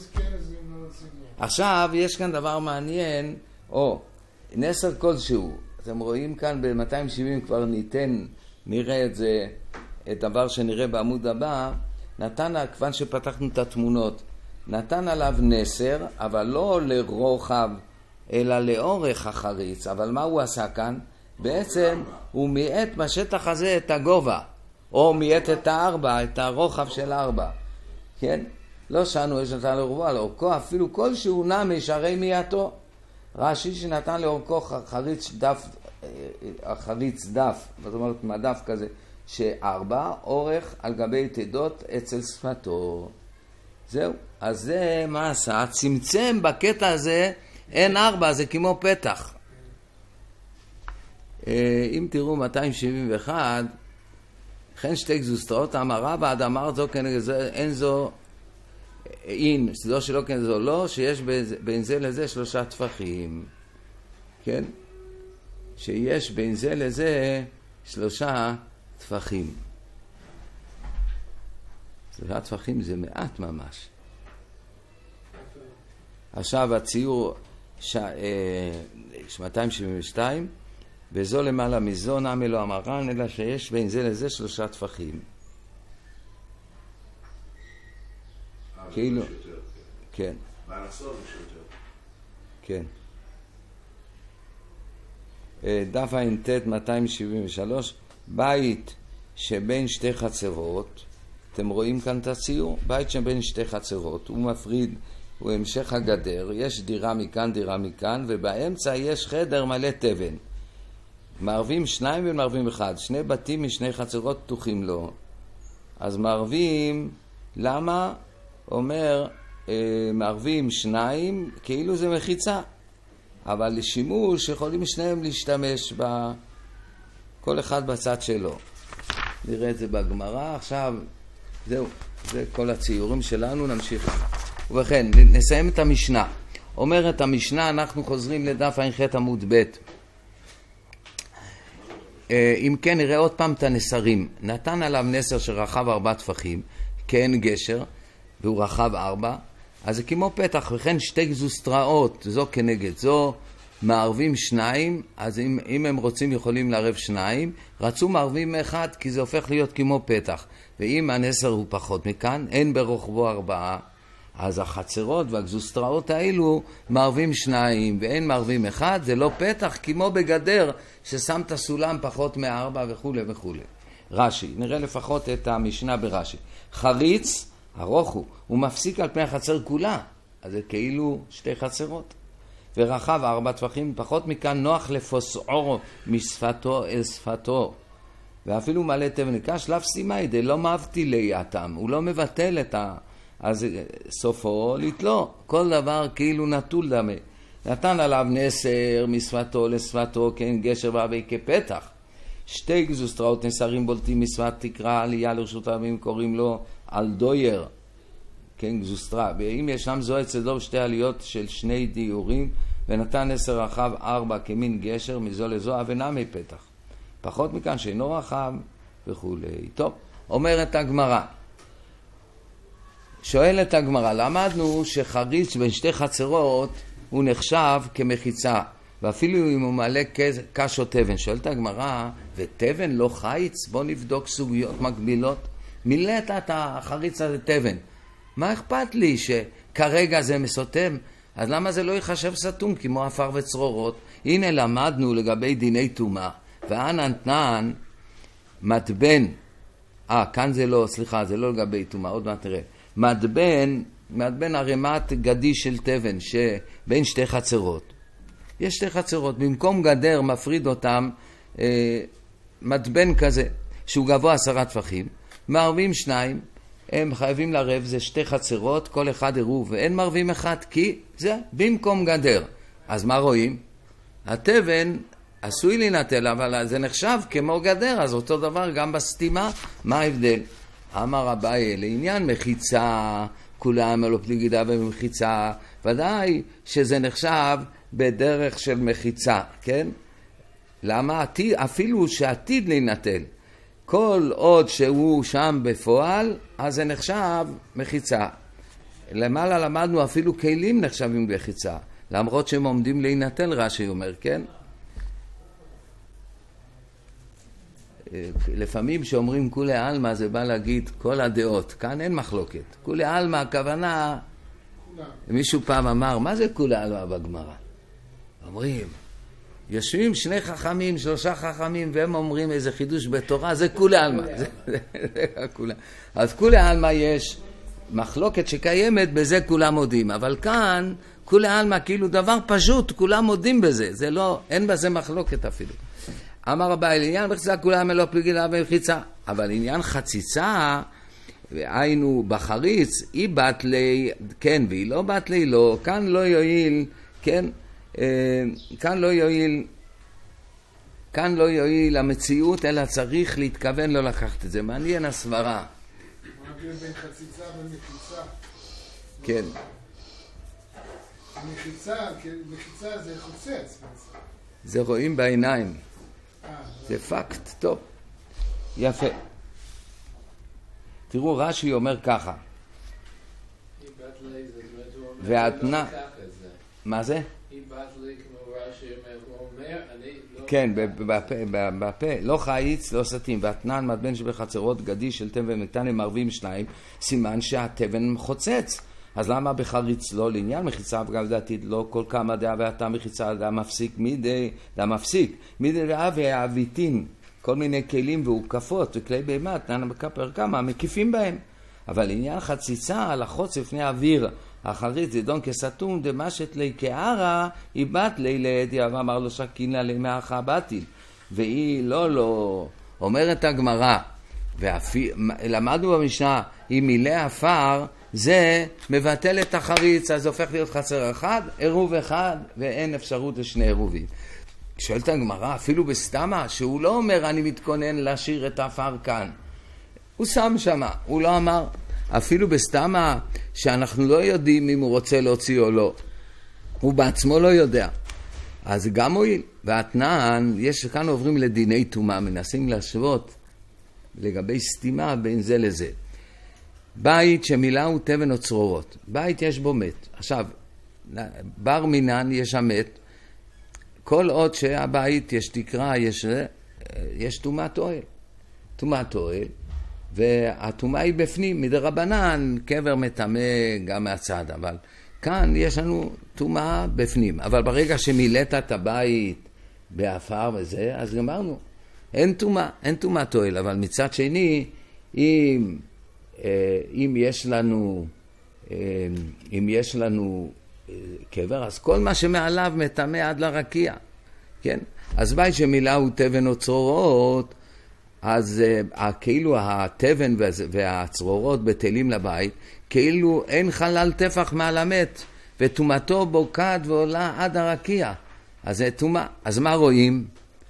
עכשיו יש כאן דבר מעניין, או נסר כלשהו, אתם רואים כאן ב-מאתיים שבעים כבר ניתן, נראה את זה, את דבר שנראה בעמוד הבא, נתן, כיוון שפתחנו את התמונות, נתן עליו נסר, אבל לא לרוחב, אלא לאורך החריץ. אבל מה הוא עשה כאן? בעצם הוא מיעט בשטח הזה את הגובה, או מיעט את הארבע, את הרוחב של ארבע. כן? לא שאנו יש נתן לרובו על אורכו, אפילו כלשהו נע משערי מיעטו. רש"י שנתן לאורכו חריץ דף, חריץ דף, זאת אומרת מדף כזה, שארבע אורך על גבי תדות אצל שפתו. זהו. אז זה מה עשה? צמצם בקטע הזה, אין ארבע, זה כמו פתח. אם תראו מאתיים שבעים ואחת, לכן שתי גזוסטרות אמרה ועד אמר זו כנגד זה, אין זו אין, זו שלא כן זו לא, שיש בין זה לזה שלושה טפחים. כן? שיש בין זה לזה שלושה טפחים. שלושה טפחים זה מעט ממש. עכשיו הציור ש... מאתיים שבעים ושתיים, וזו למעלה מזו נעמי לא אמרן, אלא שיש בין זה לזה שלושה טפחים. כאילו, כן. באלכסון יש יותר. כן. דף ע"ט מאתיים שבעים ושלוש, בית שבין שתי חצרות, אתם רואים כאן את הציור? בית שבין שתי חצרות, הוא מפריד, הוא המשך הגדר, יש דירה מכאן, דירה מכאן, ובאמצע יש חדר מלא תבן. מערבים שניים ומערבים אחד, שני בתים משני חצרות פתוחים לו. אז מערבים, למה? אומר, אה, מערבים שניים, כאילו זה מחיצה. אבל לשימוש יכולים שניהם להשתמש ב... כל אחד בצד שלו. נראה את זה בגמרא. עכשיו, זהו, זה כל הציורים שלנו, נמשיך. ובכן, נסיים את המשנה. אומרת המשנה, אנחנו חוזרים לדף ע"ח עמוד ב'. אם כן, נראה עוד פעם את הנסרים. נתן עליו נסר שרחב ארבע טפחים, כן גשר, והוא רחב ארבע, אז זה כמו פתח, וכן שתי גזוסטראות, זו כנגד זו, מערבים שניים, אז אם, אם הם רוצים יכולים לערב שניים, רצו מערבים אחד, כי זה הופך להיות כמו פתח. ואם הנסר הוא פחות מכאן, אין ברוחבו ארבעה, אז החצרות והגזוסטראות האלו מערבים שניים, ואין מערבים אחד, זה לא פתח, כמו בגדר, ששם את הסולם פחות מארבע וכו' וכו'. רש"י, נראה לפחות את המשנה ברש"י. חריץ, ארוך הוא, הוא מפסיק על פני החצר כולה, אז זה כאילו שתי חצרות. ורחב ארבע טפחים, פחות מכאן נוח לפוסעו משפתו אל שפתו. ואפילו מלא תבן נקש, שלב סימאי, דה לא מבטילי התם, הוא לא מבטל את ה... אז סופו לתלו, כל דבר כאילו נטול דמה. נתן עליו נסר משפתו לשפתו, כן גשר והווי כפתח. שתי גזוסטראות נסרים בולטים משפת תקרא עלייה לרשות הרבים, קוראים לו על דויר, כן גזוסטרה. ואם ישנם זו אצל דוב שתי עליות של שני דיורים, ונתן נסר רחב ארבע כמין גשר מזו לזו, ונמי פתח. פחות מכאן שאינו רחב וכו'. טוב, אומרת הגמרא. שואלת הגמרא, למדנו שחריץ בין שתי חצרות הוא נחשב כמחיצה, ואפילו אם הוא מעלה קש או תבן. שואלת הגמרא, ותבן לא חיץ? בוא נבדוק סוגיות מקבילות. מילאת את החריץ הזה תבן. מה אכפת לי שכרגע זה מסותם? אז למה זה לא יחשב סתום כמו אפר וצרורות? הנה למדנו לגבי דיני טומאה. ואנן תנן מתבן, אה כאן זה לא, סליחה, זה לא לגבי טומאה, עוד מעט תראה. מדבן, מדבן הרמת גדי של תבן שבין שתי חצרות. יש שתי חצרות, במקום גדר מפריד אותם אה, מדבן כזה, שהוא גבוה עשרה טפחים, מערבים שניים, הם חייבים לרב, זה שתי חצרות, כל אחד עירוב, ואין מרבים אחד, כי זה במקום גדר. אז מה רואים? התבן עשוי להינטל, אבל זה נחשב כמו גדר, אז אותו דבר גם בסתימה, מה ההבדל? אמר אביי, לעניין מחיצה, כולם אלו פלי גידה במחיצה, ודאי שזה נחשב בדרך של מחיצה, כן? למה? אפילו שעתיד להינטל, כל עוד שהוא שם בפועל, אז זה נחשב מחיצה. למעלה למדנו אפילו כלים נחשבים מחיצה, למרות שהם עומדים להינטל, רש"י אומר, כן? לפעמים שאומרים כולי עלמא זה בא להגיד כל הדעות, כאן אין מחלוקת. כולי עלמא הכוונה, מישהו פעם אמר, מה זה כולי עלמא בגמרא? אומרים, יושבים שני חכמים, שלושה חכמים, והם אומרים איזה חידוש בתורה, זה כולי עלמא. אז כולי עלמא יש מחלוקת שקיימת, בזה כולם מודים, אבל כאן כולי עלמא כאילו דבר פשוט, כולם מודים בזה, זה לא, אין בזה מחלוקת אפילו. אמר אביי, לעניין מחיצה כולם אלו פלי גידה במחיצה, אבל עניין חציצה, היינו בחריץ, היא בת לי, כן, והיא לא בת לי, לא, כאן לא יועיל, כן, אה, כאן לא יועיל, כאן לא יועיל המציאות, אלא צריך להתכוון לא לקחת את זה. מעניין הסברה. מה בין חציצה ומחיצה? כן. מחיצה, מחיצה זה חוצץ. זה רואים בעיניים. זה פקט, טוב. יפה. תראו, רש"י אומר ככה. והתנא... מה זה? כן, בפה, לא חיץ, לא סתים, והתנן מתבן שבחצרות גדי של תבן ומקטן הם ערבים שניים, סימן שהתבן חוצץ. אז למה בחריץ לא? לעניין מחיצה וגם לדעתית לא כל כמה דעה ואתה מחיצה דעה מפסיק, מידי דעה מפסיק, מידי דעה והעביתים, כל מיני כלים והוקפות וכלי בהמה, תנן בכפר כמה, מקיפים בהם. אבל לעניין חציצה על החוץ לפני האוויר, החריץ זדון כסתום דמשת לי כערה, היא בת לי לידי, ואמר לו שקינה לי מאחה בתיל. והיא לא, לא, אומרת הגמרא, ולמדנו במשנה, היא מילא אפר, זה מבטל את החריץ, אז הופך להיות חצר אחד, עירוב אחד, ואין אפשרות לשני עירובים. שואלת הגמרא, אפילו בסתמה, שהוא לא אומר אני מתכונן להשאיר את האפר כאן. הוא שם שמה, הוא לא אמר, אפילו בסתמה שאנחנו לא יודעים אם הוא רוצה להוציא או לא. הוא בעצמו לא יודע. אז גם הועיל. והתנן, יש כאן עוברים לדיני תומה, מנסים להשוות לגבי סתימה בין זה לזה. בית שמילאו תבן או צרורות. בית יש בו מת. עכשיו, בר מינן יש המת. כל עוד שהבית יש תקרה, יש, יש תומת אוהל. תומת אוהל. והתומה היא בפנים, מדרבנן, קבר מטמא גם מהצד, אבל כאן יש לנו תומה בפנים. אבל ברגע שמילאת את הבית באפר וזה, אז גמרנו. אין תומה, אין תומת אוהל, אבל מצד שני, אם, אם יש לנו, אם יש לנו קבר, אז כל מה שמעליו מטמא עד לרקיע, כן? אז בית שמילאו תבן או צרורות, אז uh, כאילו התבן והצרורות בטלים לבית, כאילו אין חלל טפח מעל המת, ותומתו בוקעת ועולה עד הרקיע. אז זה תומה. אז מה רואים?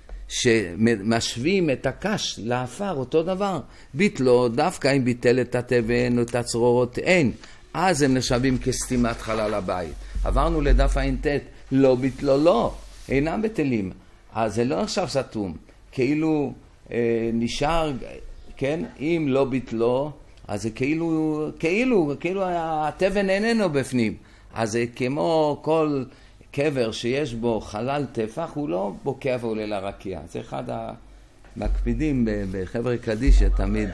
שמשווים את הקש לאפר, אותו דבר. ביטלו, דווקא אם ביטל את התבן או את הצרורות, אין. אז הם נחשבים כסתימת חלל הבית. עברנו לדף האינטט, לא ביטלו, לא. אינם בטלים. אז זה לא עכשיו סתום. כאילו... נשאר, כן, אם לא ביטלו, אז זה כאילו, כאילו, כאילו התבן איננו בפנים. אז זה כמו כל קבר שיש בו חלל טפח, הוא לא בוקע ועולה לרקיע. זה אחד המקפידים בחבר'ה קדיש תמיד.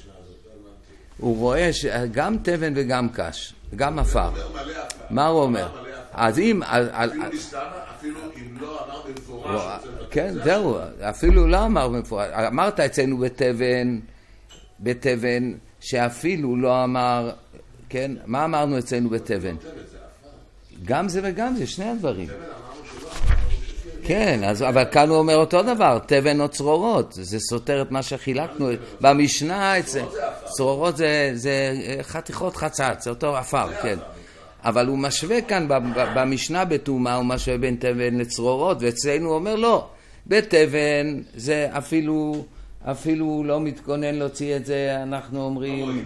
הוא רואה גם תבן וגם קש, גם אפר. מה הוא אומר? אז אם... אפילו אם לא אמר במפורש, כן, זהו, אפילו לא אמר במפורש. אמרת אצלנו בתבן, בתבן, שאפילו לא אמר, כן, מה אמרנו אצלנו בתבן? גם זה וגם זה, שני הדברים. כן, אז, אבל כאן הוא אומר אותו דבר, תבן או צרורות, זה סותר את מה שחילקנו במשנה, צרורות זה, זה חתיכות חצץ, זה אותו אפר, כן. אבל הוא משווה כאן במשנה בתאומה, הוא משווה בין תבן לצרורות, ואצלנו הוא אומר לא, בתבן זה אפילו, אפילו לא מתכונן להוציא את זה, אנחנו אומרים,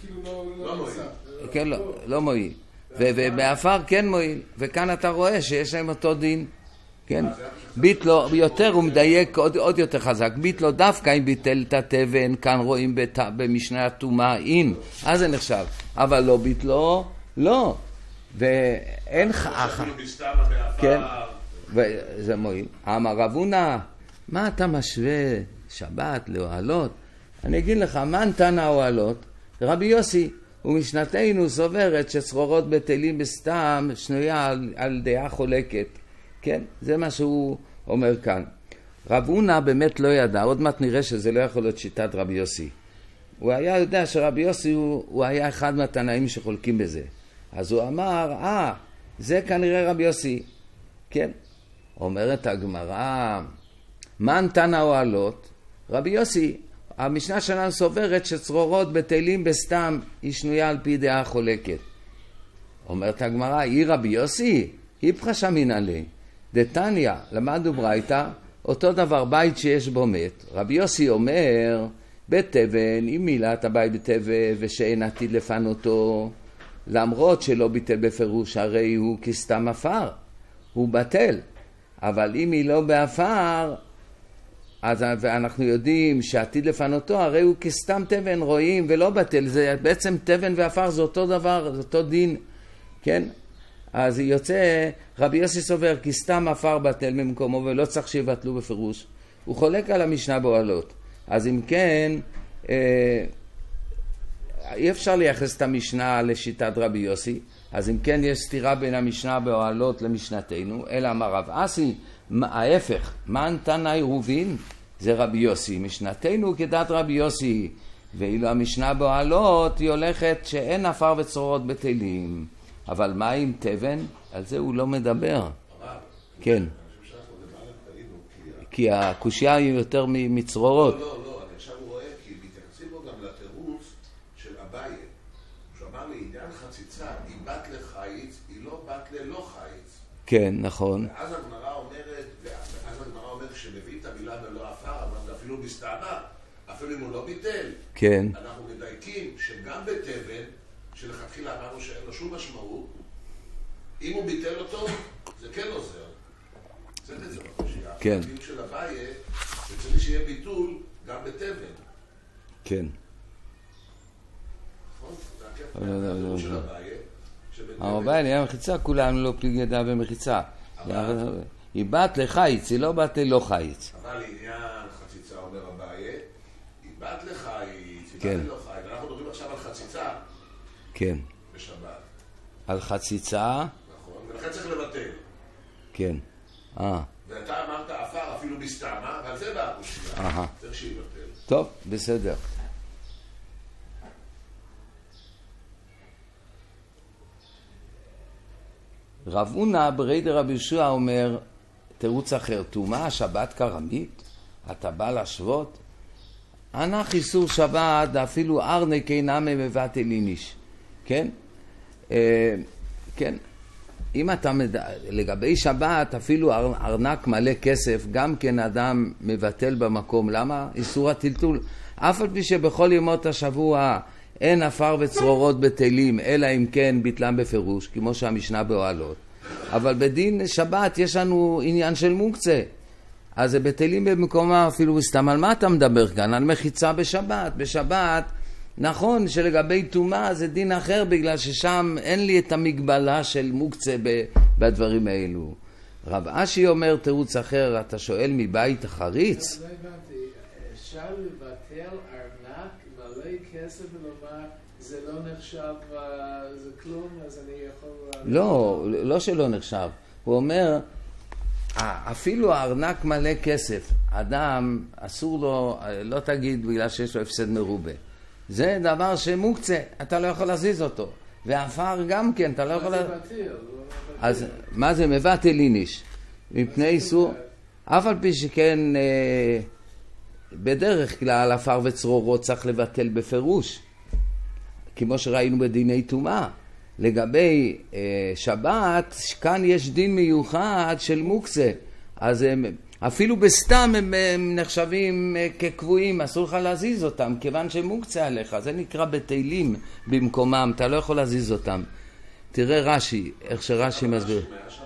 כן, לא, לא מועיל, ובאפר כן מועיל, וכאן אתה רואה שיש להם אותו דין, כן, ביטלו יותר הוא מדייק עוד, עוד יותר חזק, ביטלו דווקא אם ביטל את התבן, כאן רואים בת, במשנה התאומה אין, אז זה נחשב, אבל לא ביטלו, לא, ואין חכה, כן, וזה מועיל. אמר רב הונא, מה אתה משווה שבת לאוהלות? אני אגיד לך, מה נתן האוהלות? רבי יוסי, ומשנתנו סוברת שצרורות בטלים בסתם שנויה על, על דעה חולקת. כן, זה מה שהוא אומר כאן. רב הונא באמת לא ידע, עוד מעט נראה שזה לא יכול להיות שיטת רבי יוסי. הוא היה יודע שרבי יוסי הוא, הוא היה אחד מהתנאים שחולקים בזה. אז הוא אמר, אה, זה כנראה רבי יוסי. כן, אומרת הגמרא, מה נתן האוהלות? רבי יוסי, המשנה שלנו סוברת שצרורות בטלים בסתם היא שנויה על פי דעה חולקת. אומרת הגמרא, היא רבי יוסי? היא פחשה מנהלי. דתניא, למדנו ברייתא, אותו דבר בית שיש בו מת. רבי יוסי אומר, בתבן, אם מילאת הבית בתבן ושאין עתיד לפנותו, למרות שלא ביטל בפירוש, הרי הוא כסתם אפר, הוא בטל. אבל אם היא לא באפר, אז אנחנו יודעים שעתיד לפנותו, הרי הוא כסתם תבן, רואים ולא בטל. זה בעצם תבן ואפר, זה אותו דבר, זה אותו דין, כן? אז יוצא, רבי יוסי סובר, כסתם אפר בטל ממקומו, ולא צריך שיבטלו בפירוש. הוא חולק על המשנה באוהלות. אז אם כן, אה, אי אפשר לייחס את המשנה לשיטת רבי יוסי, אז אם כן יש סתירה בין המשנה באוהלות למשנתנו, אלא אמר רב אסי, ההפך, מה נתן העירובין? זה רבי יוסי, משנתנו כדת רבי יוסי, ואילו המשנה באוהלות היא הולכת שאין אפר וצרורות בטלים. אבל מה עם תבן? על זה הוא לא מדבר. כן. כי הקושיה היא יותר מצרורות. לא, לא, לא, אני עכשיו רואה, כי מתייחסים בו גם לתירוץ של אביי. שהוא אמר לי, עניין חציצה, היא בת לחיץ, היא לא בת ללא חיץ. כן, נכון. ואז הגמרא אומרת, ואז הגמרא אומרת, כשמביא את המילה בלא אפר, אבל אפילו בסתמה, אפילו אם הוא לא ביטל, כן. אנחנו מדייקים שגם בתבן, שלכתחילה אמרנו שאין לו שום משמעות, אם הוא ביטל אותו, זה כן עוזר. זה את זה בקושיה. כן. הביטול של אביי, זה צריך שיהיה ביטול גם בתבן. כן. נכון? זה הביטול של אביי. אביי, נהיה מחיצה, כולנו לא פליג ידע ומחיצה. היא בת לחיץ, היא לא בת ללא חיץ. אבל לעניין חציצה אומר אביי, היא בת לחיץ, היא בת ללא חיץ. אנחנו מדברים עכשיו על חציצה. כן. בשבת. על חציצה? נכון, ולכן צריך לבטל. כן. אה. ואתה אמרת אפר אפילו בסתמה, ועל זה בא הקושיה. אהה. צריך שיבטל. טוב, בסדר. רב הונא ברי דרבי יהושע אומר, תירוץ אחר, תאומה שבת כרמית? אתה בא להשוות? הנח איסור שבת, אפילו ארנק אינם מבטל איניש. כן? אה, כן. אם אתה מד... לגבי שבת, אפילו ארנק מלא כסף, גם כן אדם מבטל במקום. למה? איסור הטלטול. אף על פי שבכל ימות השבוע אין אפר וצרורות בטלים, אלא אם כן ביטלם בפירוש, כמו שהמשנה באוהלות. אבל בדין שבת יש לנו עניין של מוקצה. אז זה בטלים במקומה אפילו סתם. על מה אתה מדבר כאן? על מחיצה בשבת. בשבת, נכון שלגבי תומה זה דין אחר, בגלל ששם אין לי את המגבלה של מוקצה בדברים האלו. רב אשי אומר תירוץ אחר, אתה שואל מבית החריץ? לא הבנתי, אפשר לבטל ארנק מלא כסף ולומר זה לא נחשב, זה כלום, אז אני יכול... לא, לא שלא נחשב. הוא אומר, אפילו הארנק מלא כסף, אדם אסור לו, לא תגיד בגלל שיש לו הפסד מרובה. זה דבר שמוקצה, אתה לא יכול להזיז אותו. והאפר גם כן, אתה לא יכול... מה זה בטל? אז מה זה מבטל איניש? מפני איסור... אף על פי שכן אה, בדרך כלל עפר וצרורות צריך לבטל בפירוש, כמו שראינו בדיני טומאה. לגבי אה, שבת, כאן יש דין מיוחד של מוקצה, אז הם, אפילו בסתם הם, הם נחשבים אה, כקבועים, אסור לך להזיז אותם, כיוון שמוקצה עליך, זה נקרא בתהילים במקומם, אתה לא יכול להזיז אותם. תראה רש"י, איך שרש"י מסביר.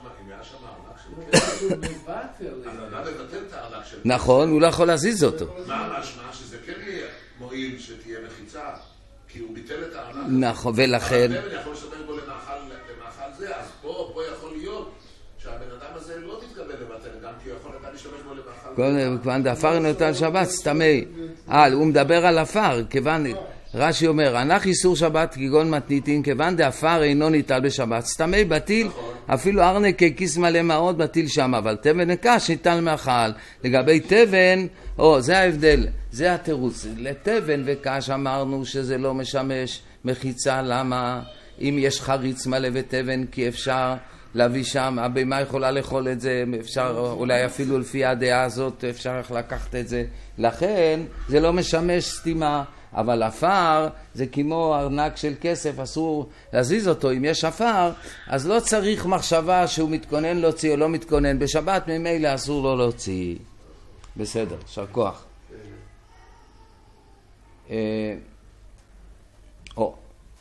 נכון, הוא לא יכול להזיז אותו. מה משמע? שזה כן יהיה מועיל שתהיה מחיצה, כי הוא ביטל את הארנק. נכון, ולכן... אבל יכול לשתמש בו למאכל זה, אז פה יכול להיות שהבן אדם הזה לא תתקבל לבטל, גם כי הוא יכול לדעת להשתמש בו למאכל. כיוון דאפר נוטל שבת, סתמי. אה, הוא מדבר על אפר, כיוון... רש"י אומר, הנח איסור שבת כגון מתניתין, כיוון דאפר אינו ניטל בשבת, סתמי בטיל, אפילו ארנק ככיס מלא מאוד בטיל שם, אבל תבן נקש ניטל מאכל. לגבי תבן, או, זה ההבדל, זה התירוץ. לתבן וקש אמרנו שזה לא משמש מחיצה, למה? אם יש חריץ מלא ותבן, כי אפשר להביא שם, הבמה יכולה לאכול את זה, אפשר, אולי אפילו לפי הדעה הזאת, אפשר לקחת את זה. לכן, זה לא משמש סתימה. אבל אפר זה כמו ארנק של כסף, אסור להזיז אותו. אם יש אפר, אז לא צריך מחשבה שהוא מתכונן להוציא או לא מתכונן. בשבת ממילא אסור לו להוציא. בסדר, שר כוח. או.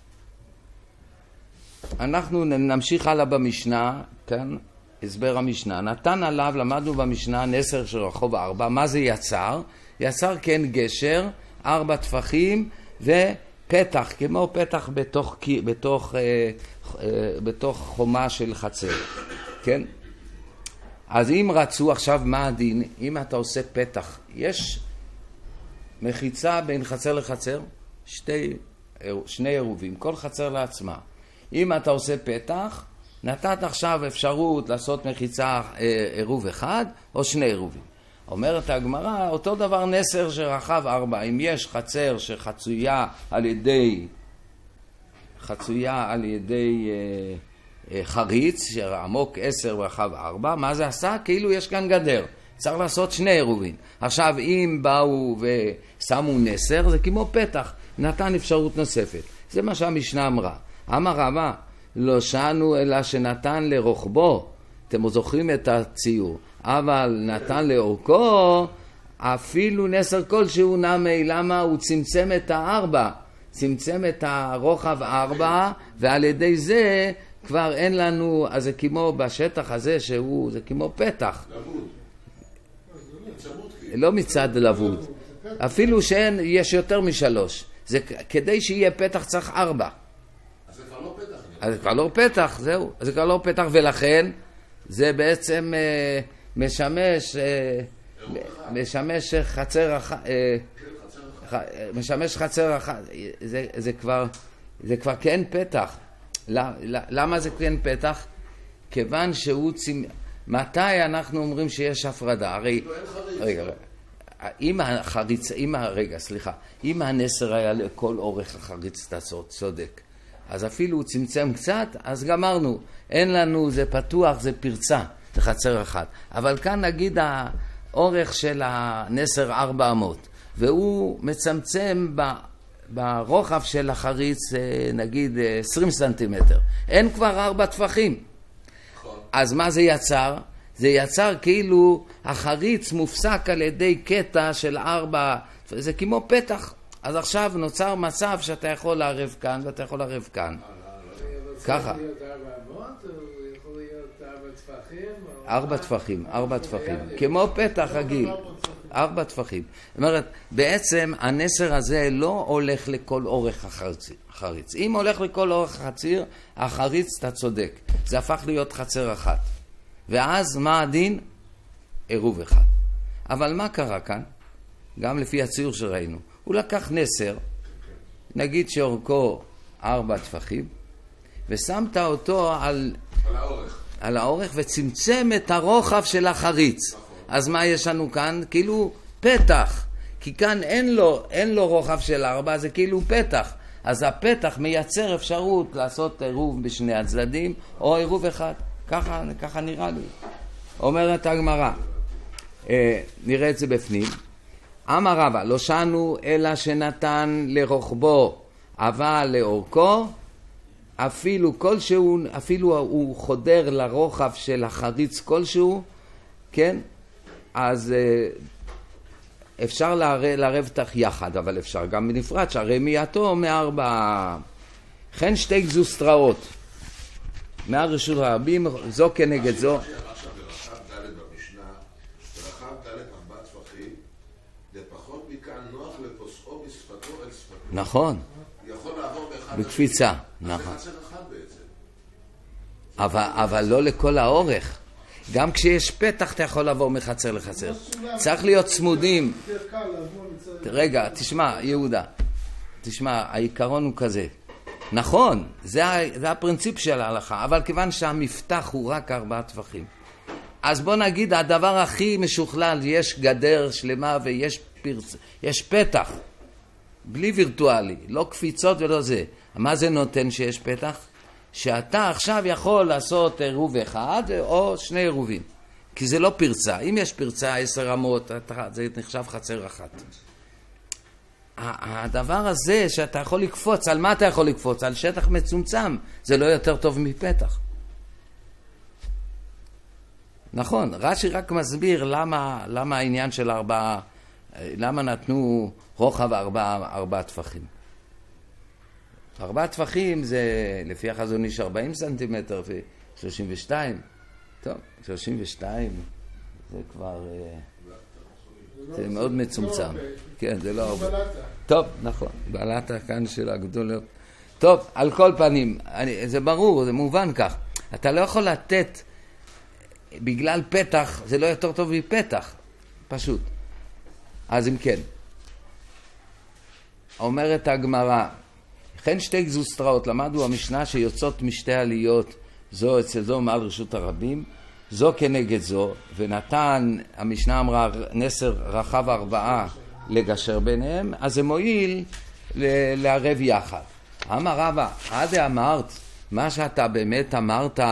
אנחנו נמשיך הלאה במשנה, כאן הסבר המשנה. נתן עליו, למדנו במשנה נסר של רחוב ארבע. מה זה יצר? יצר כן גשר, ארבע טפחים ופתח, כמו פתח בתוך, בתוך, אה, אה, בתוך חומה של חצר, כן? אז אם רצו עכשיו, מה הדין? אם אתה עושה פתח, יש מחיצה בין חצר לחצר, שתי, שני עירובים, כל חצר לעצמה. אם אתה עושה פתח, נתת עכשיו אפשרות לעשות מחיצה עירוב אחד או שני עירובים. אומרת הגמרא, אותו דבר נסר שרחב ארבע. אם יש חצר שחצויה על ידי, חצויה על ידי אה, אה, חריץ, שעמוק עשר ורחב ארבע, מה זה עשה? כאילו יש כאן גדר. צריך לעשות שני עירובין. עכשיו, אם באו ושמו נסר, זה כמו פתח. נתן אפשרות נוספת. זה מה שהמשנה אמרה. אמר רבא, לא שענו אלא שנתן לרוחבו. אתם זוכרים את הציור. אבל נתן לאורכו, אפילו נסר כלשהו נמי, למה? הוא צמצם את הארבע, צמצם את הרוחב ארבע, ועל ידי זה כבר אין לנו, אז זה כמו בשטח הזה שהוא, זה כמו פתח. לא מצד לבוד. אפילו שאין, יש יותר משלוש. זה כדי שיהיה פתח צריך ארבע. אז זה כבר לא פתח. אז זה כבר לא פתח, זהו. אז זה כבר לא פתח, ולכן זה בעצם אה, משמש, אה, משמש חצר אחת, אה, ח, משמש חצר אחת. זה, זה כבר, זה כבר כן פתח. למה זה כן פתח? כיוון שהוא צימ... מתי אנחנו אומרים שיש הפרדה? הרי... רגע, רגע. אם החריץ, אם רגע, סליחה, אם הנסר היה לכל אורך החריץ תעשות, צודק, אז אפילו הוא צמצם קצת, אז גמרנו. אין לנו, זה פתוח, זה פרצה, זה חצר אחת. אבל כאן נגיד האורך של הנסר ארבע אמות, והוא מצמצם ב... ברוחב של החריץ נגיד עשרים סנטימטר. אין כבר ארבע טפחים. אז מה זה יצר? זה יצר כאילו החריץ מופסק על ידי קטע של ארבע, זה כמו פתח. אז עכשיו נוצר מצב שאתה יכול לערב כאן ואתה יכול לערב כאן. ככה. ארבע טפחים, ארבע טפחים. כמו פתח רגיל. ארבע טפחים. זאת אומרת, בעצם הנסר הזה לא הולך לכל אורך החריץ. אם הולך לכל אורך החציר, החריץ אתה צודק. זה הפך להיות חצר אחת. ואז מה הדין? עירוב אחד. אבל מה קרה כאן? גם לפי הציור שראינו. הוא לקח נסר, נגיד שאורכו ארבע טפחים, ושמת אותו על, על האורך. על האורך וצמצם את הרוחב של החריץ. אז מה יש לנו כאן? כאילו פתח. כי כאן אין לו, אין לו רוחב של ארבע, זה כאילו פתח. אז הפתח מייצר אפשרות לעשות עירוב בשני הצדדים, או עירוב אחד. ככה, ככה נראה לי. אומרת הגמרא. אה, נראה את זה בפנים. אמר רבא, לא שנו אלא שנתן לרוחבו, אבל לאורכו, אפילו כלשהו, אפילו הוא חודר לרוחב של החריץ כלשהו, כן? אז אה, אפשר לערב, לערב תח יחד, אבל אפשר גם בנפרד, שהרי מייתו מארבע, כן שתי גזוסטראות, מעל רשות הרבים, זו כנגד זו. עכשיו ברחב ד' במשנה, ברחב ד' ארבע טפחים, לפחות מכאן נוח לפוסעו בשפתו אל שפתו. נכון. יכול לעבור באחד... בקפיצה, נכון. נכון. זה חצר אחד בעצם. אבל, אבל לא לכל האורך. גם כשיש פתח אתה יכול לעבור מחצר לחצר. צריך להיות צמודים. רגע, תשמע, יהודה. תשמע, העיקרון הוא כזה. נכון, זה, זה הפרינציפ של ההלכה, אבל כיוון שהמפתח הוא רק ארבעה טפחים. אז בוא נגיד, הדבר הכי משוכלל, יש גדר שלמה ויש פרצ... יש פתח. בלי וירטואלי, לא קפיצות ולא זה. מה זה נותן שיש פתח? שאתה עכשיו יכול לעשות עירוב אחד או שני עירובים. כי זה לא פרצה. אם יש פרצה עשר רמות, זה נחשב חצר אחת. הדבר הזה שאתה יכול לקפוץ, על מה אתה יכול לקפוץ? על שטח מצומצם. זה לא יותר טוב מפתח. נכון, רש"י רק מסביר למה, למה העניין של ארבעה, למה נתנו רוחב ארבעה, ארבעה טפחים. ארבעה טפחים זה לפי החזון איש ארבעים סנטימטר ו-שלושים ושתיים. טוב, שלושים ושתיים זה כבר, זה מאוד מצומצם. כן, זה לא הרבה. טוב, נכון, בלטה כאן של הגדולות. טוב, על כל פנים, אני, זה ברור, זה מובן כך. אתה לא יכול לתת, בגלל פתח, זה לא יותר טוב מפתח, פשוט. אז אם כן, אומרת הגמרא, לכן שתי גזוסטראות, למדו המשנה שיוצאות משתי עליות, זו אצל זו מעל רשות הרבים, זו כנגד זו, ונתן, המשנה אמרה, נסר רחב ארבעה לגשר ביניהם, אז זה מועיל לערב יחד. אמר רבא, עד אמרת, מה שאתה באמת אמרת,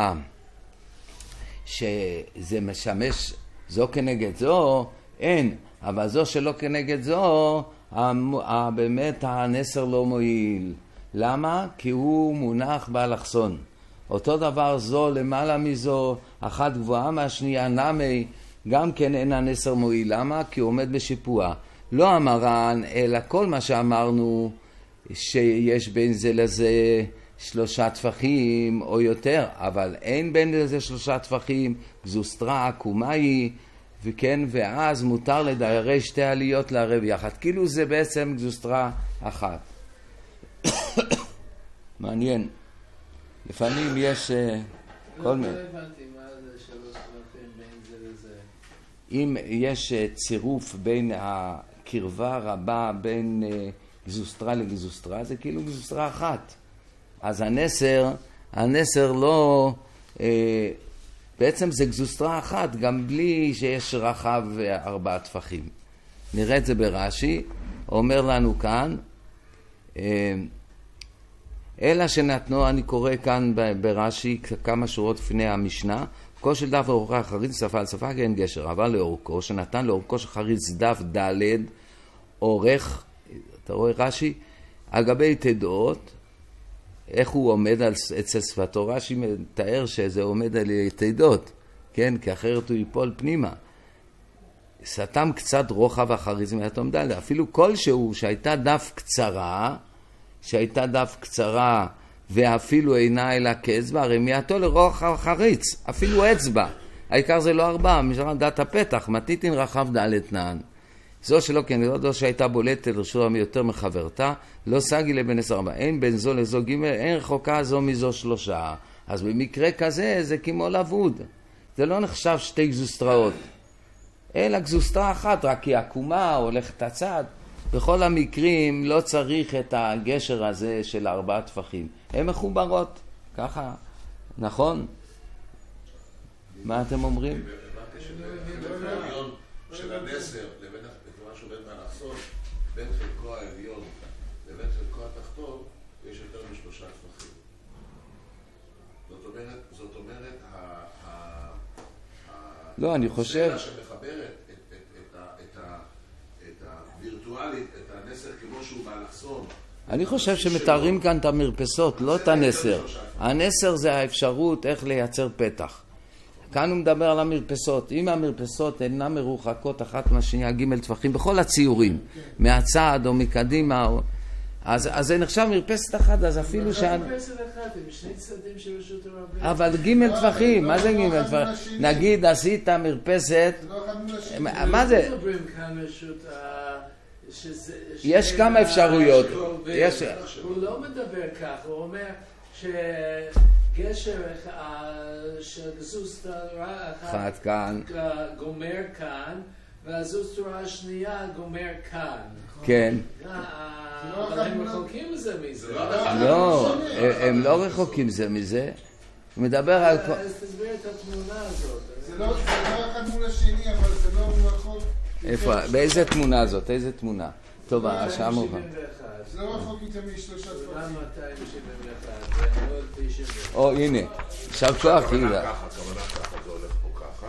שזה משמש זו כנגד זו, אין, אבל זו שלא כנגד זו, באמת הנסר לא מועיל. למה? כי הוא מונח באלכסון. אותו דבר זו למעלה מזו, אחת גבוהה מהשנייה, נמי, גם כן אין הנסר מועיל. למה? כי הוא עומד בשיפוע. לא אמרן, אלא כל מה שאמרנו שיש בין זה לזה שלושה טפחים או יותר, אבל אין בין לזה שלושה טפחים, גזוסטרה עקומה היא, וכן, ואז מותר לדיירי שתי עליות לערב יחד. כאילו זה בעצם גזוסטרה אחת. מעניין. לפעמים יש כל מיני. לא הבנתי מה זה שלוש טפחים בין זה לזה. אם יש צירוף בין הקרבה רבה בין גזוסטרה לגזוסטרה, זה כאילו גזוסטרה אחת. אז הנסר, הנסר לא, בעצם זה גזוסטרה אחת, גם בלי שיש רחב ארבעה טפחים. נראה את זה ברש"י, אומר לנו כאן, אלא שנתנו, אני קורא כאן ברש"י כמה שורות לפני המשנה, כל של דף אורכו חריץ שפה על שפה כי אין גשר, אבל לאורכו, שנתן לאורכו של חריץ דף ד' אורך, אתה רואה רש"י, על גבי תדעות, איך הוא עומד על, אצל שפתו, רש"י מתאר שזה עומד על תדעות, כן, כי אחרת הוא ייפול פנימה. סתם קצת רוחב החריץ מהתום ד', אפילו כלשהו שהייתה דף קצרה, שהייתה דף קצרה ואפילו אינה אלא כאצבע, רמייתו לרוחב חריץ, אפילו אצבע. העיקר זה לא ארבע, משל דת הפתח, מתיתין רחב ד' נען. זו שלא כן, זו שהייתה בולטת לרשות הרבים יותר מחברתה, לא סגי לבן עשר ארבע, אין בין זו לזו ג', אין רחוקה זו מזו שלושה. אז במקרה כזה זה כמו לבוד. זה לא נחשב שתי גזוסטראות, אלא גזוסטרה אחת, רק היא עקומה, הולכת הצד. בכל המקרים לא צריך את הגשר הזה של ארבעה טפחים. הן מחוברות, ככה, נכון? מה אתם אומרים? הבנתי שבחלק העליון של הנסר לבין מה שעובד באלכסון, בין חלקו העליון לבין חלקו התחתון, יש יותר משלושה טפחים. זאת אומרת, זאת אומרת, לא, אני חושב... הסלע שמחברת את את הנסר כמו שהוא באלכסון. אני חושב שמתארים כאן את המרפסות, לא את הנסר. הנסר זה האפשרות איך לייצר פתח. כאן הוא מדבר על המרפסות. אם המרפסות אינן מרוחקות אחת מהשנייה ג' טפחים, בכל הציורים, מהצד או מקדימה, או... אז, אז זה נחשב מרפסת אחת, אז אפילו ש... מרפסת אחת, עם שני צדדים של רשות הרבים. אבל ג' טפחים, מה זה ג' טפחים? נגיד עשית מרפסת, מה זה? יש כמה אפשרויות. הוא לא מדבר כך, הוא אומר שגשר שזוז תורה אחת כאן גומר כאן, והזוז תורה השנייה גומר כאן. כן. אבל הם רחוקים זה מזה. לא, הם לא רחוקים זה מזה. הוא מדבר על... אז תסביר את התמונה הזאת. זה לא אחד מול השני, אבל זה לא רחוק. איפה? באיזה תמונה זאת? איזה תמונה? טוב, השעה מוכה. זה לא רחוק יותר משלושה טפחים. מאתיים שבעים ואחת, זה מאוד תשעים ואחת. או, הנה. עכשיו כוח, הילה. ככה, הכוונה ככה, זה הולך פה ככה.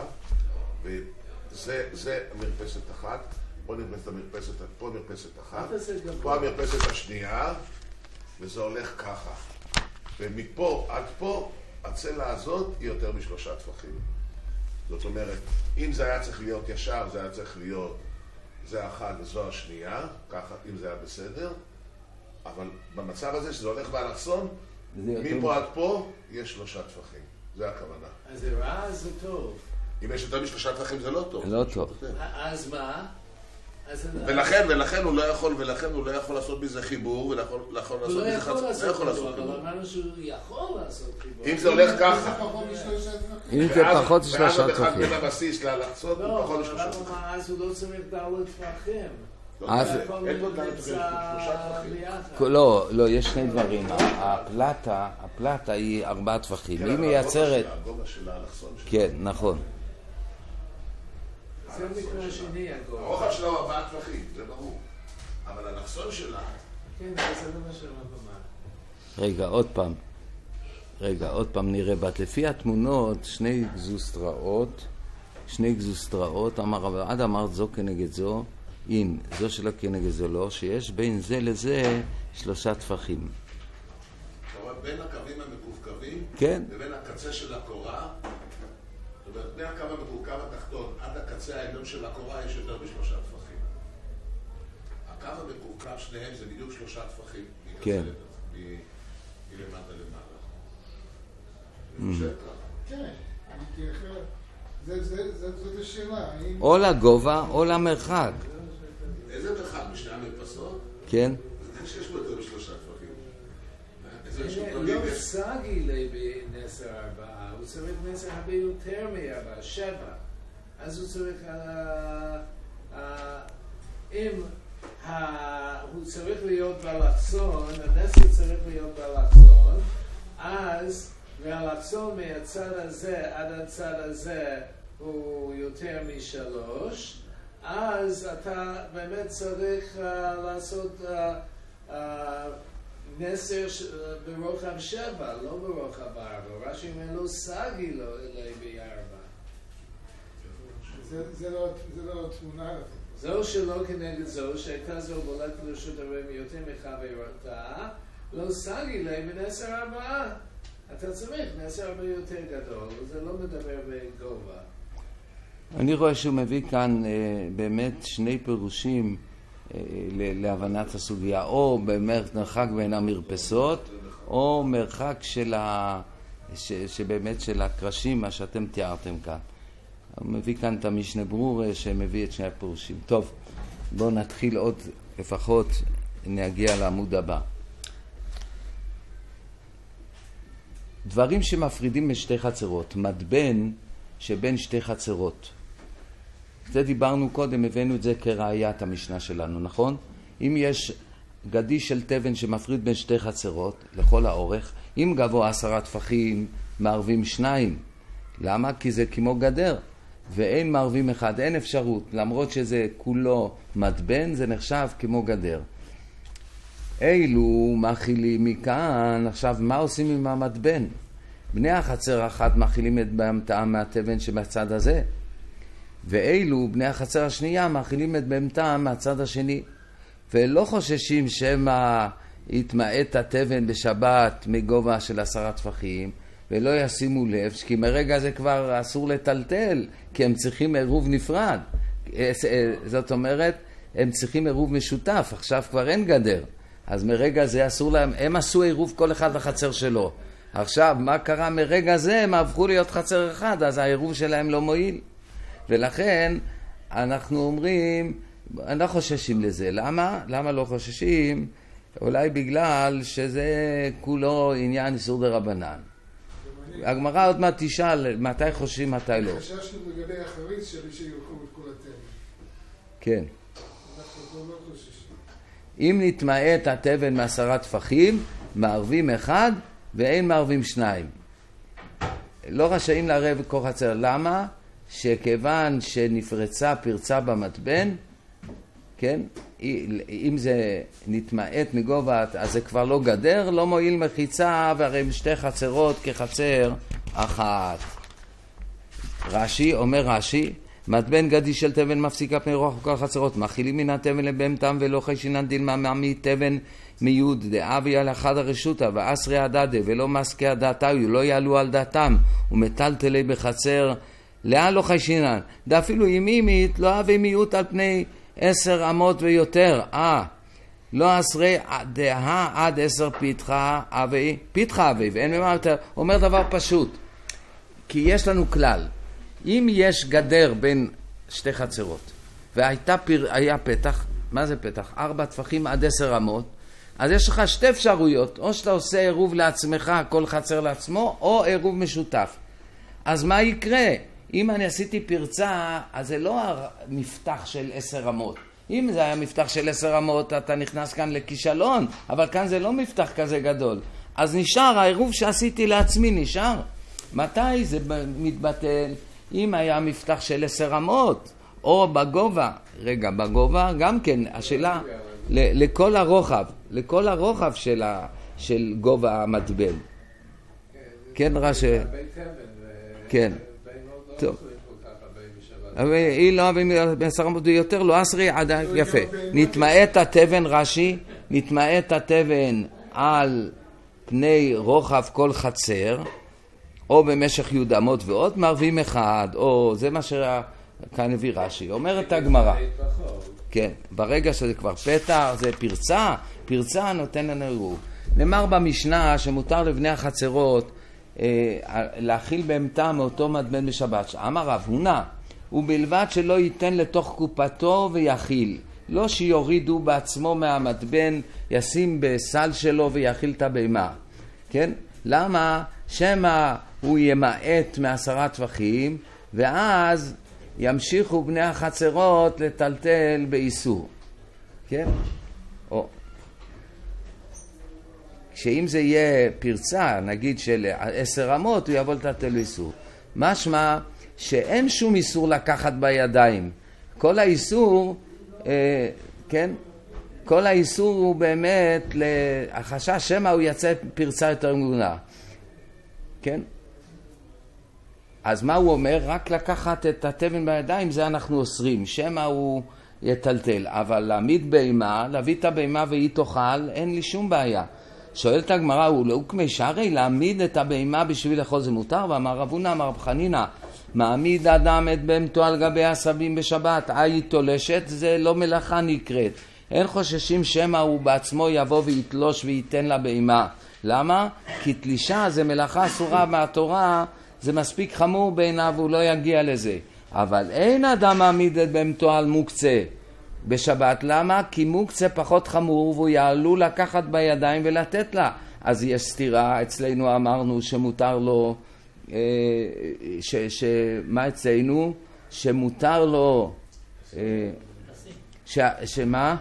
וזה מרפסת אחת. פה נרפסת המרפסת, פה מרפסת אחת. פה המרפסת השנייה. וזה הולך ככה. ומפה עד פה, הצלע הזאת היא יותר משלושה טפחים. זאת אומרת, אם זה היה צריך להיות ישר, זה היה צריך להיות זה האחד וזו השנייה, ככה, אם זה היה בסדר. אבל במצב הזה, שזה הולך באלכסון, מפה עד פה, יש שלושה טפחים. זה הכוונה. אז זה רע, אז זה טוב. אם יש יותר משלושה טפחים, זה לא טוב. לא טוב. אז מה? ולכן, ולכן הוא לא יכול, ולכן הוא לא יכול לעשות בזה חיבור, ולכן לעשות הוא לא בזה יכול חצ... לעשות לא חיבור, אבל אמרנו שהוא יכול לעשות חיבור. אם זה הולך ככה. אם זה פחות משלושה ואז טפחים. בין הבסיס לאלכסון הוא פחות משלושה לא, טפחים. אבל אז הוא לא צריך דלת טפחים. אז... אין פה דלת טפחים, שלושה טפחים. לא, לא, יש שני דברים. הפלטה, הפלטה היא ארבעה טפחים. היא מייצרת... הגובה של האלכסון. כן, נכון. זה המקרה השני, הגובה. הרוחב שלה הוא ארבעה טפחים, זה ברור. אבל האלכסון שלה... כן, אבל זה לא מה שהרב אמר. רגע, עוד פעם. רגע, עוד פעם נראה בת. לפי התמונות, שני גזוסטראות, שני גזוסטראות, אמר, עד אמרת זו כנגד זו, אין, זו שלה כנגד זו לא, שיש בין זה לזה שלושה טפחים. זאת אומרת, בין הקווים המקווקווים, כן. לבין הקצה של הקורה, זאת אומרת, בין הקו המקווקו התחתון עד הקצה העליון של הקורה יש יותר משלושה טפחים. הקו המקווקו שניהם זה בדיוק שלושה טפחים. כן. מלמטה למעלה. אני חושב ככה. כן, זאת השאלה. או לגובה או למרחק. איזה מרחק? משני המרפסות? כן. זה שיש פה יותר משלושה טפחים. לא סגי לבי נסר ארבעה, הוא צריך נסר הרבה יותר מארבעה, שבע. אז הוא צריך, אם הוא צריך להיות באלכסון, הנסר צריך להיות באלכסון, אז והאלכסון מהצד הזה עד הצד הזה הוא יותר משלוש, אז אתה באמת צריך לעשות נסר ברוחב שבע, לא ברוחב ארבע. רש"י אומר לו סגי לו בארבע. זה לא תמונה. זו שלא כנגד זו, שהייתה זו בולט לרשות הרבים יותר מחברותה, לא סגי לה בנסר ארבעה. אתה צריך נסר הרבה יותר גדול, זה לא מדבר בגובה. אני רואה שהוא מביא כאן אה, באמת שני פירושים אה, להבנת הסוגיה, או במרחק בין המרפסות, או מרחק של ה... ש... שבאמת של הקרשים, מה שאתם תיארתם כאן. הוא מביא כאן את המשנה ברורה שמביא את שני הפירושים. טוב, בואו נתחיל עוד, לפחות נגיע לעמוד הבא. דברים שמפרידים בין שתי חצרות, מדבן שבין שתי חצרות. זה דיברנו קודם, הבאנו את זה כראיית המשנה שלנו, נכון? אם יש גדי של תבן שמפריד בין שתי חצרות, לכל האורך, אם גבוה עשרה טפחים, מערבים שניים. למה? כי זה כמו גדר, ואין מערבים אחד, אין אפשרות. למרות שזה כולו מדבן, זה נחשב כמו גדר. אילו מאכילים מכאן, עכשיו מה עושים עם המדבן? בני החצר אחת מאכילים את בהמתם מהתבן שבצד הזה, ואילו בני החצר השנייה מאכילים את בהמתם מהצד השני. ולא חוששים שמא יתמעט התבן בשבת מגובה של עשרה טפחים, ולא ישימו לב, כי מרגע זה כבר אסור לטלטל, כי הם צריכים עירוב נפרד. זאת אומרת, הם צריכים עירוב משותף, עכשיו כבר אין גדר. אז מרגע זה אסור להם, הם עשו עירוב כל אחד לחצר שלו. עכשיו, מה קרה מרגע זה? הם הפכו להיות חצר אחד, אז העירוב שלהם לא מועיל. ולכן אנחנו אומרים, אני לא חוששים לזה. למה? למה לא חוששים? אולי בגלל שזה כולו עניין איסור דרבנן. הגמרא עוד מעט תשאל מתי חושבים, מתי לא. חששנו לגבי החריץ שלי שילכו את כל התבן. כן. אנחנו לא חוששים. אם נתמעט התבן מעשרה טפחים, מערבים אחד ואין מערבים שניים. לא רשאים לערב כל חצר. למה? שכיוון שנפרצה פרצה במתבן, כן? אם זה נתמעט מגובה, אז זה כבר לא גדר, לא מועיל מחיצה, והרי הם שתי חצרות כחצר אחת. רש"י, אומר רש"י, מתבן גדי של תבן מפסיקה פני רוח וכל חצרות, מאכילים מן התבן לבהמתם ולא חיישינן דילמה מעמי תבן מיוד דאבי על אחד הרשותה ואסרי הדדה ולא מסקי הדעתיו, לא יעלו על דעתם ומטלטלי בחצר, לאן לא חיישינן? דאפילו ימימית לא אבי מיעוט על פני עשר אמות ויותר. אה, לא אסרי דהה עד עשר פיתחה אבי, פיתחה אבי, ואין ממה יותר. אומר דבר פשוט, כי יש לנו כלל, אם יש גדר בין שתי חצרות, והייתה פיר, היה פתח, מה זה פתח? ארבע טפחים עד עשר אמות, אז יש לך שתי אפשרויות, או שאתה עושה עירוב לעצמך, כל חצר לעצמו, או עירוב משותף. אז מה יקרה? אם אני עשיתי פרצה, אז זה לא המפתח של עשר אמות. אם זה היה מפתח של עשר אמות, אתה נכנס כאן לכישלון, אבל כאן זה לא מפתח כזה גדול. אז נשאר, העירוב שעשיתי לעצמי נשאר. מתי זה מתבטל? אם היה מפתח של עשר אמות, או בגובה. רגע, בגובה גם כן, השאלה, לכל הרוחב, לכל הרוחב של, ה, של גובה המטבן. כן, רש"י? כן. טוב. אבל היא לא אוהבים בעשר אמות ויותר, לא עשרי עד... יפה. נתמעט התבן, רש"י, נתמעט התבן על פני רוחב כל חצר, או במשך י' אמות ועוד מערבים אחד, או זה מה שכאן הביא רש"י. אומרת הגמרא. כן, ברגע שזה כבר פתח, זה פרצה, פרצה נותן לנו עירוב. נאמר במשנה שמותר לבני החצרות להכיל בהמתה מאותו מדבן בשבת. אמר רב הונא, ובלבד שלא ייתן לתוך קופתו ויכיל. לא שיורידו בעצמו מהמדבן, ישים בסל שלו ויכיל את הבהמה. כן? למה? שמא הוא ימעט מעשרה טפחים, ואז ימשיכו בני החצרות לטלטל באיסור. כן? או. שאם זה יהיה פרצה, נגיד של עשר אמות, הוא יבוא לטלטל באיסור. משמע שאין שום איסור לקחת בידיים. כל האיסור, אה, כן? כל האיסור הוא באמת החשש שמא הוא יצא פרצה יותר גדולה. כן? אז מה הוא אומר? רק לקחת את התבן בידיים, זה אנחנו אוסרים. שמא הוא יטלטל. אבל להעמיד בהמה, להביא את הבהמה והיא תאכל, אין לי שום בעיה. שואלת הגמרא, הוא לא כמי שערי להעמיד את הבהמה בשביל לאכול זה מותר? ואמר רב הונא, אמר רב חנינא, מעמיד אדם את בהמתו על גבי עשבים בשבת, היא תולשת, זה לא מלאכה נקראת. אין חוששים שמא הוא בעצמו יבוא ויתלוש וייתן לה בהמה. למה? כי תלישה זה מלאכה אסורה מהתורה, זה מספיק חמור בעיניו, הוא לא יגיע לזה. אבל אין אדם מעמיד את בהמתו על מוקצה בשבת. למה? כי מוקצה פחות חמור והוא יעלו לקחת בידיים ולתת לה. אז יש סתירה, אצלנו אמרנו שמותר לו, ש, ש, מה אצלנו? שמותר לו, ש, שמה?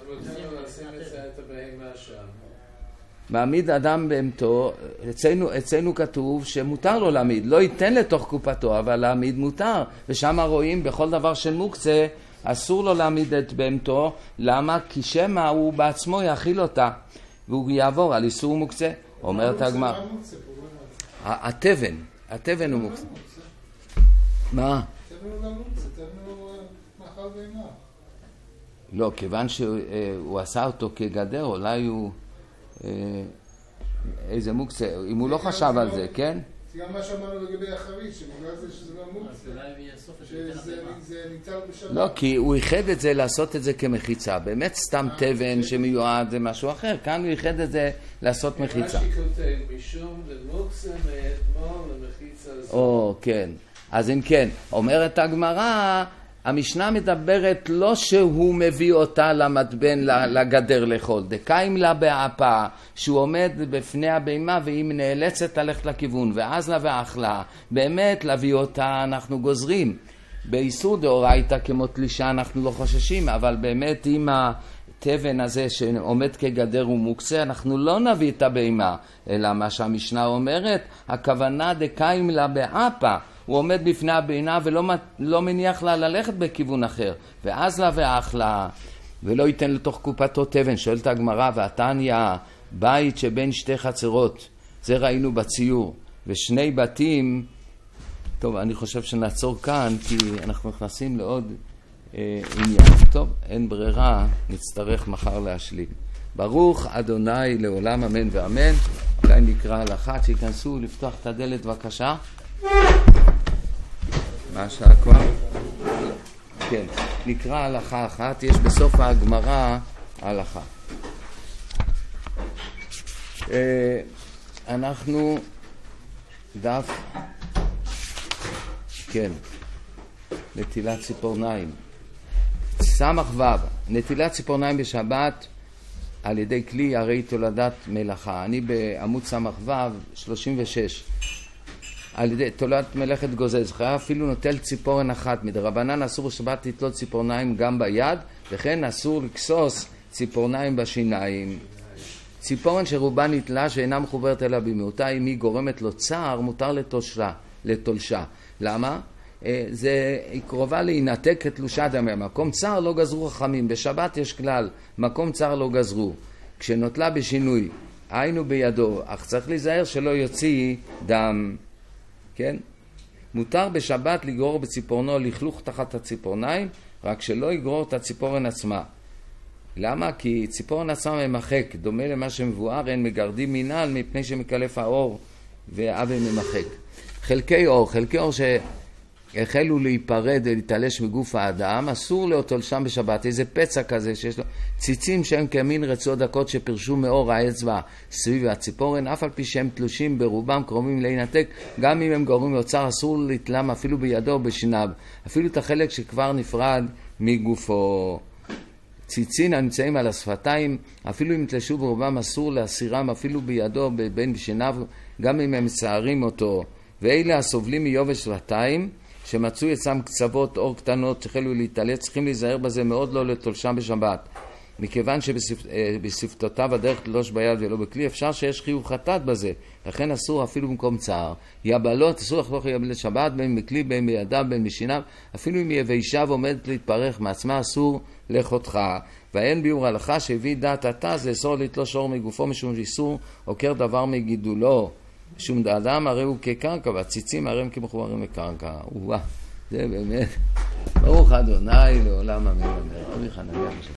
מעמיד אדם בהמתו, אצלנו, אצלנו כתוב שמותר לו להעמיד, לא ייתן לתוך קופתו, אבל להעמיד מותר. ושם רואים בכל דבר של מוקצה, אסור לו להעמיד את בהמתו. למה? כי שמא הוא בעצמו יאכיל אותה, והוא יעבור על איסור מוקצה. אומרת הגמרא. התבן, התבן הוא מוקצה. מה? תבן הוא לא מוקצה, תבן הוא מאכל בהמה. לא, כיוון שהוא עשה אותו כגדר, אולי הוא איזה מוקצה, אם הוא לא חשב על זה, כן? זה גם מה שאמרנו לגבי החריץ, שבגלל זה שזה לא מוקצה, שזה ניצל בשבת. לא, כי הוא ייחד את זה לעשות את זה כמחיצה, באמת סתם תבן שמיועד זה משהו אחר, כאן הוא ייחד את זה לעשות מחיצה. רש"י כותב, משום דמוקצה מאתמול למחיצה הזאת. או, כן. אז אם כן, אומרת הגמרא, המשנה מדברת לא שהוא מביא אותה למתבן לגדר לאכול, דקיים לה באפה, שהוא עומד בפני הבהמה והיא נאלצת ללכת לכיוון, ואז לה ואכלה, באמת להביא אותה אנחנו גוזרים. באיסור דאורייתא כמו תלישה אנחנו לא חוששים, אבל באמת אם התבן הזה שעומד כגדר ומוקצה, אנחנו לא נביא את הבהמה, אלא מה שהמשנה אומרת, הכוונה דקיים לה באפה, הוא עומד בפני הבהמה ולא לא מניח לה ללכת בכיוון אחר, ואז לה ואכלה, ולא ייתן לתוך קופתו תבן. שואלת הגמרא, והתניא, בית שבין שתי חצרות, זה ראינו בציור, ושני בתים, טוב, אני חושב שנעצור כאן, כי אנחנו נכנסים לעוד אה, עניין. טוב, אין ברירה, נצטרך מחר להשלים. ברוך אדוני לעולם אמן ואמן. אולי נקרא הלכה, שיכנסו לפתוח את הדלת בבקשה. מה השעה כבר? כן, נקרא הלכה אחת, יש בסוף הגמרא הלכה. אה, אנחנו דף, כן, נטילת ציפורניים. סמך וו, נטילת ציפורניים בשבת על ידי כלי הרי תולדת מלאכה. אני בעמוד סמך וו, שלושים ושש. על ידי תולדת מלאכת גוזז, חייב אפילו נוטל ציפורן אחת. מדרבנן אסור בשבת לתלות ציפורניים גם ביד, וכן אסור לקסוס ציפורניים בשיניים. ציפורן שרובה נטלה שאינה מחוברת אלא במיעוטה, אם היא גורמת לו צער, מותר לתולשה. לתולשה. למה? זה קרובה להינתק כתלושה דמה. מקום צער לא גזרו חכמים. בשבת יש כלל, מקום צער לא גזרו. כשנוטלה בשינוי, היינו בידו, אך צריך להיזהר שלא יוציא דם. כן? מותר בשבת לגרור בציפורנו לכלוך תחת הציפורניים, רק שלא יגרור את הציפורן עצמה. למה? כי ציפורן עצמה ממחק, דומה למה שמבואר, אין מגרדים מינל מפני שמקלף האור והאבן ממחק. חלקי אור, חלקי אור שהחלו להיפרד ולהתעלש מגוף האדם, אסור לאותו לשם בשבת. איזה פצע כזה שיש לו ציצים שהם כמין רצועות דקות שפרשו מאור האצבע סביב הציפורן, אף על פי שהם תלושים ברובם קרובים להינתק, גם אם הם גורמים לאוצר אסור לתלם אפילו בידו או בשיניו, אפילו את החלק שכבר נפרד מגופו. ציצין הנמצאים על השפתיים, אפילו אם תלשו ברובם אסור להסירם אפילו בידו בין בשיניו, גם אם הם מצערים אותו. ואלה הסובלים מיובש שפתיים שמצאו אצלם קצוות אור קטנות שחלו להתעלץ, צריכים להיזהר בזה מאוד לא לתולשם בשבת, מכיוון שבשפתותיו הדרך תלוש ביד ולא בכלי, אפשר שיש חיוב חטאת בזה, לכן אסור אפילו במקום צער. יבלות, אסור לחלוך יבלת שבת בין בכלי בין בידיו בין בשיניו, אפילו אם יבשה ועומדת להתפרך מעצמה אסור לחותך. ואין ביאור הלכה שהביא דעת עתה זה אסור לתלוש אור מגופו משום איסור עוקר דבר מגידולו, שום דאדם הרי הוא כקרקע, והציצים הרי הם כמחוברים לקרקע. וואה, זה באמת ברוך אדוני לעולם אמן ואמן.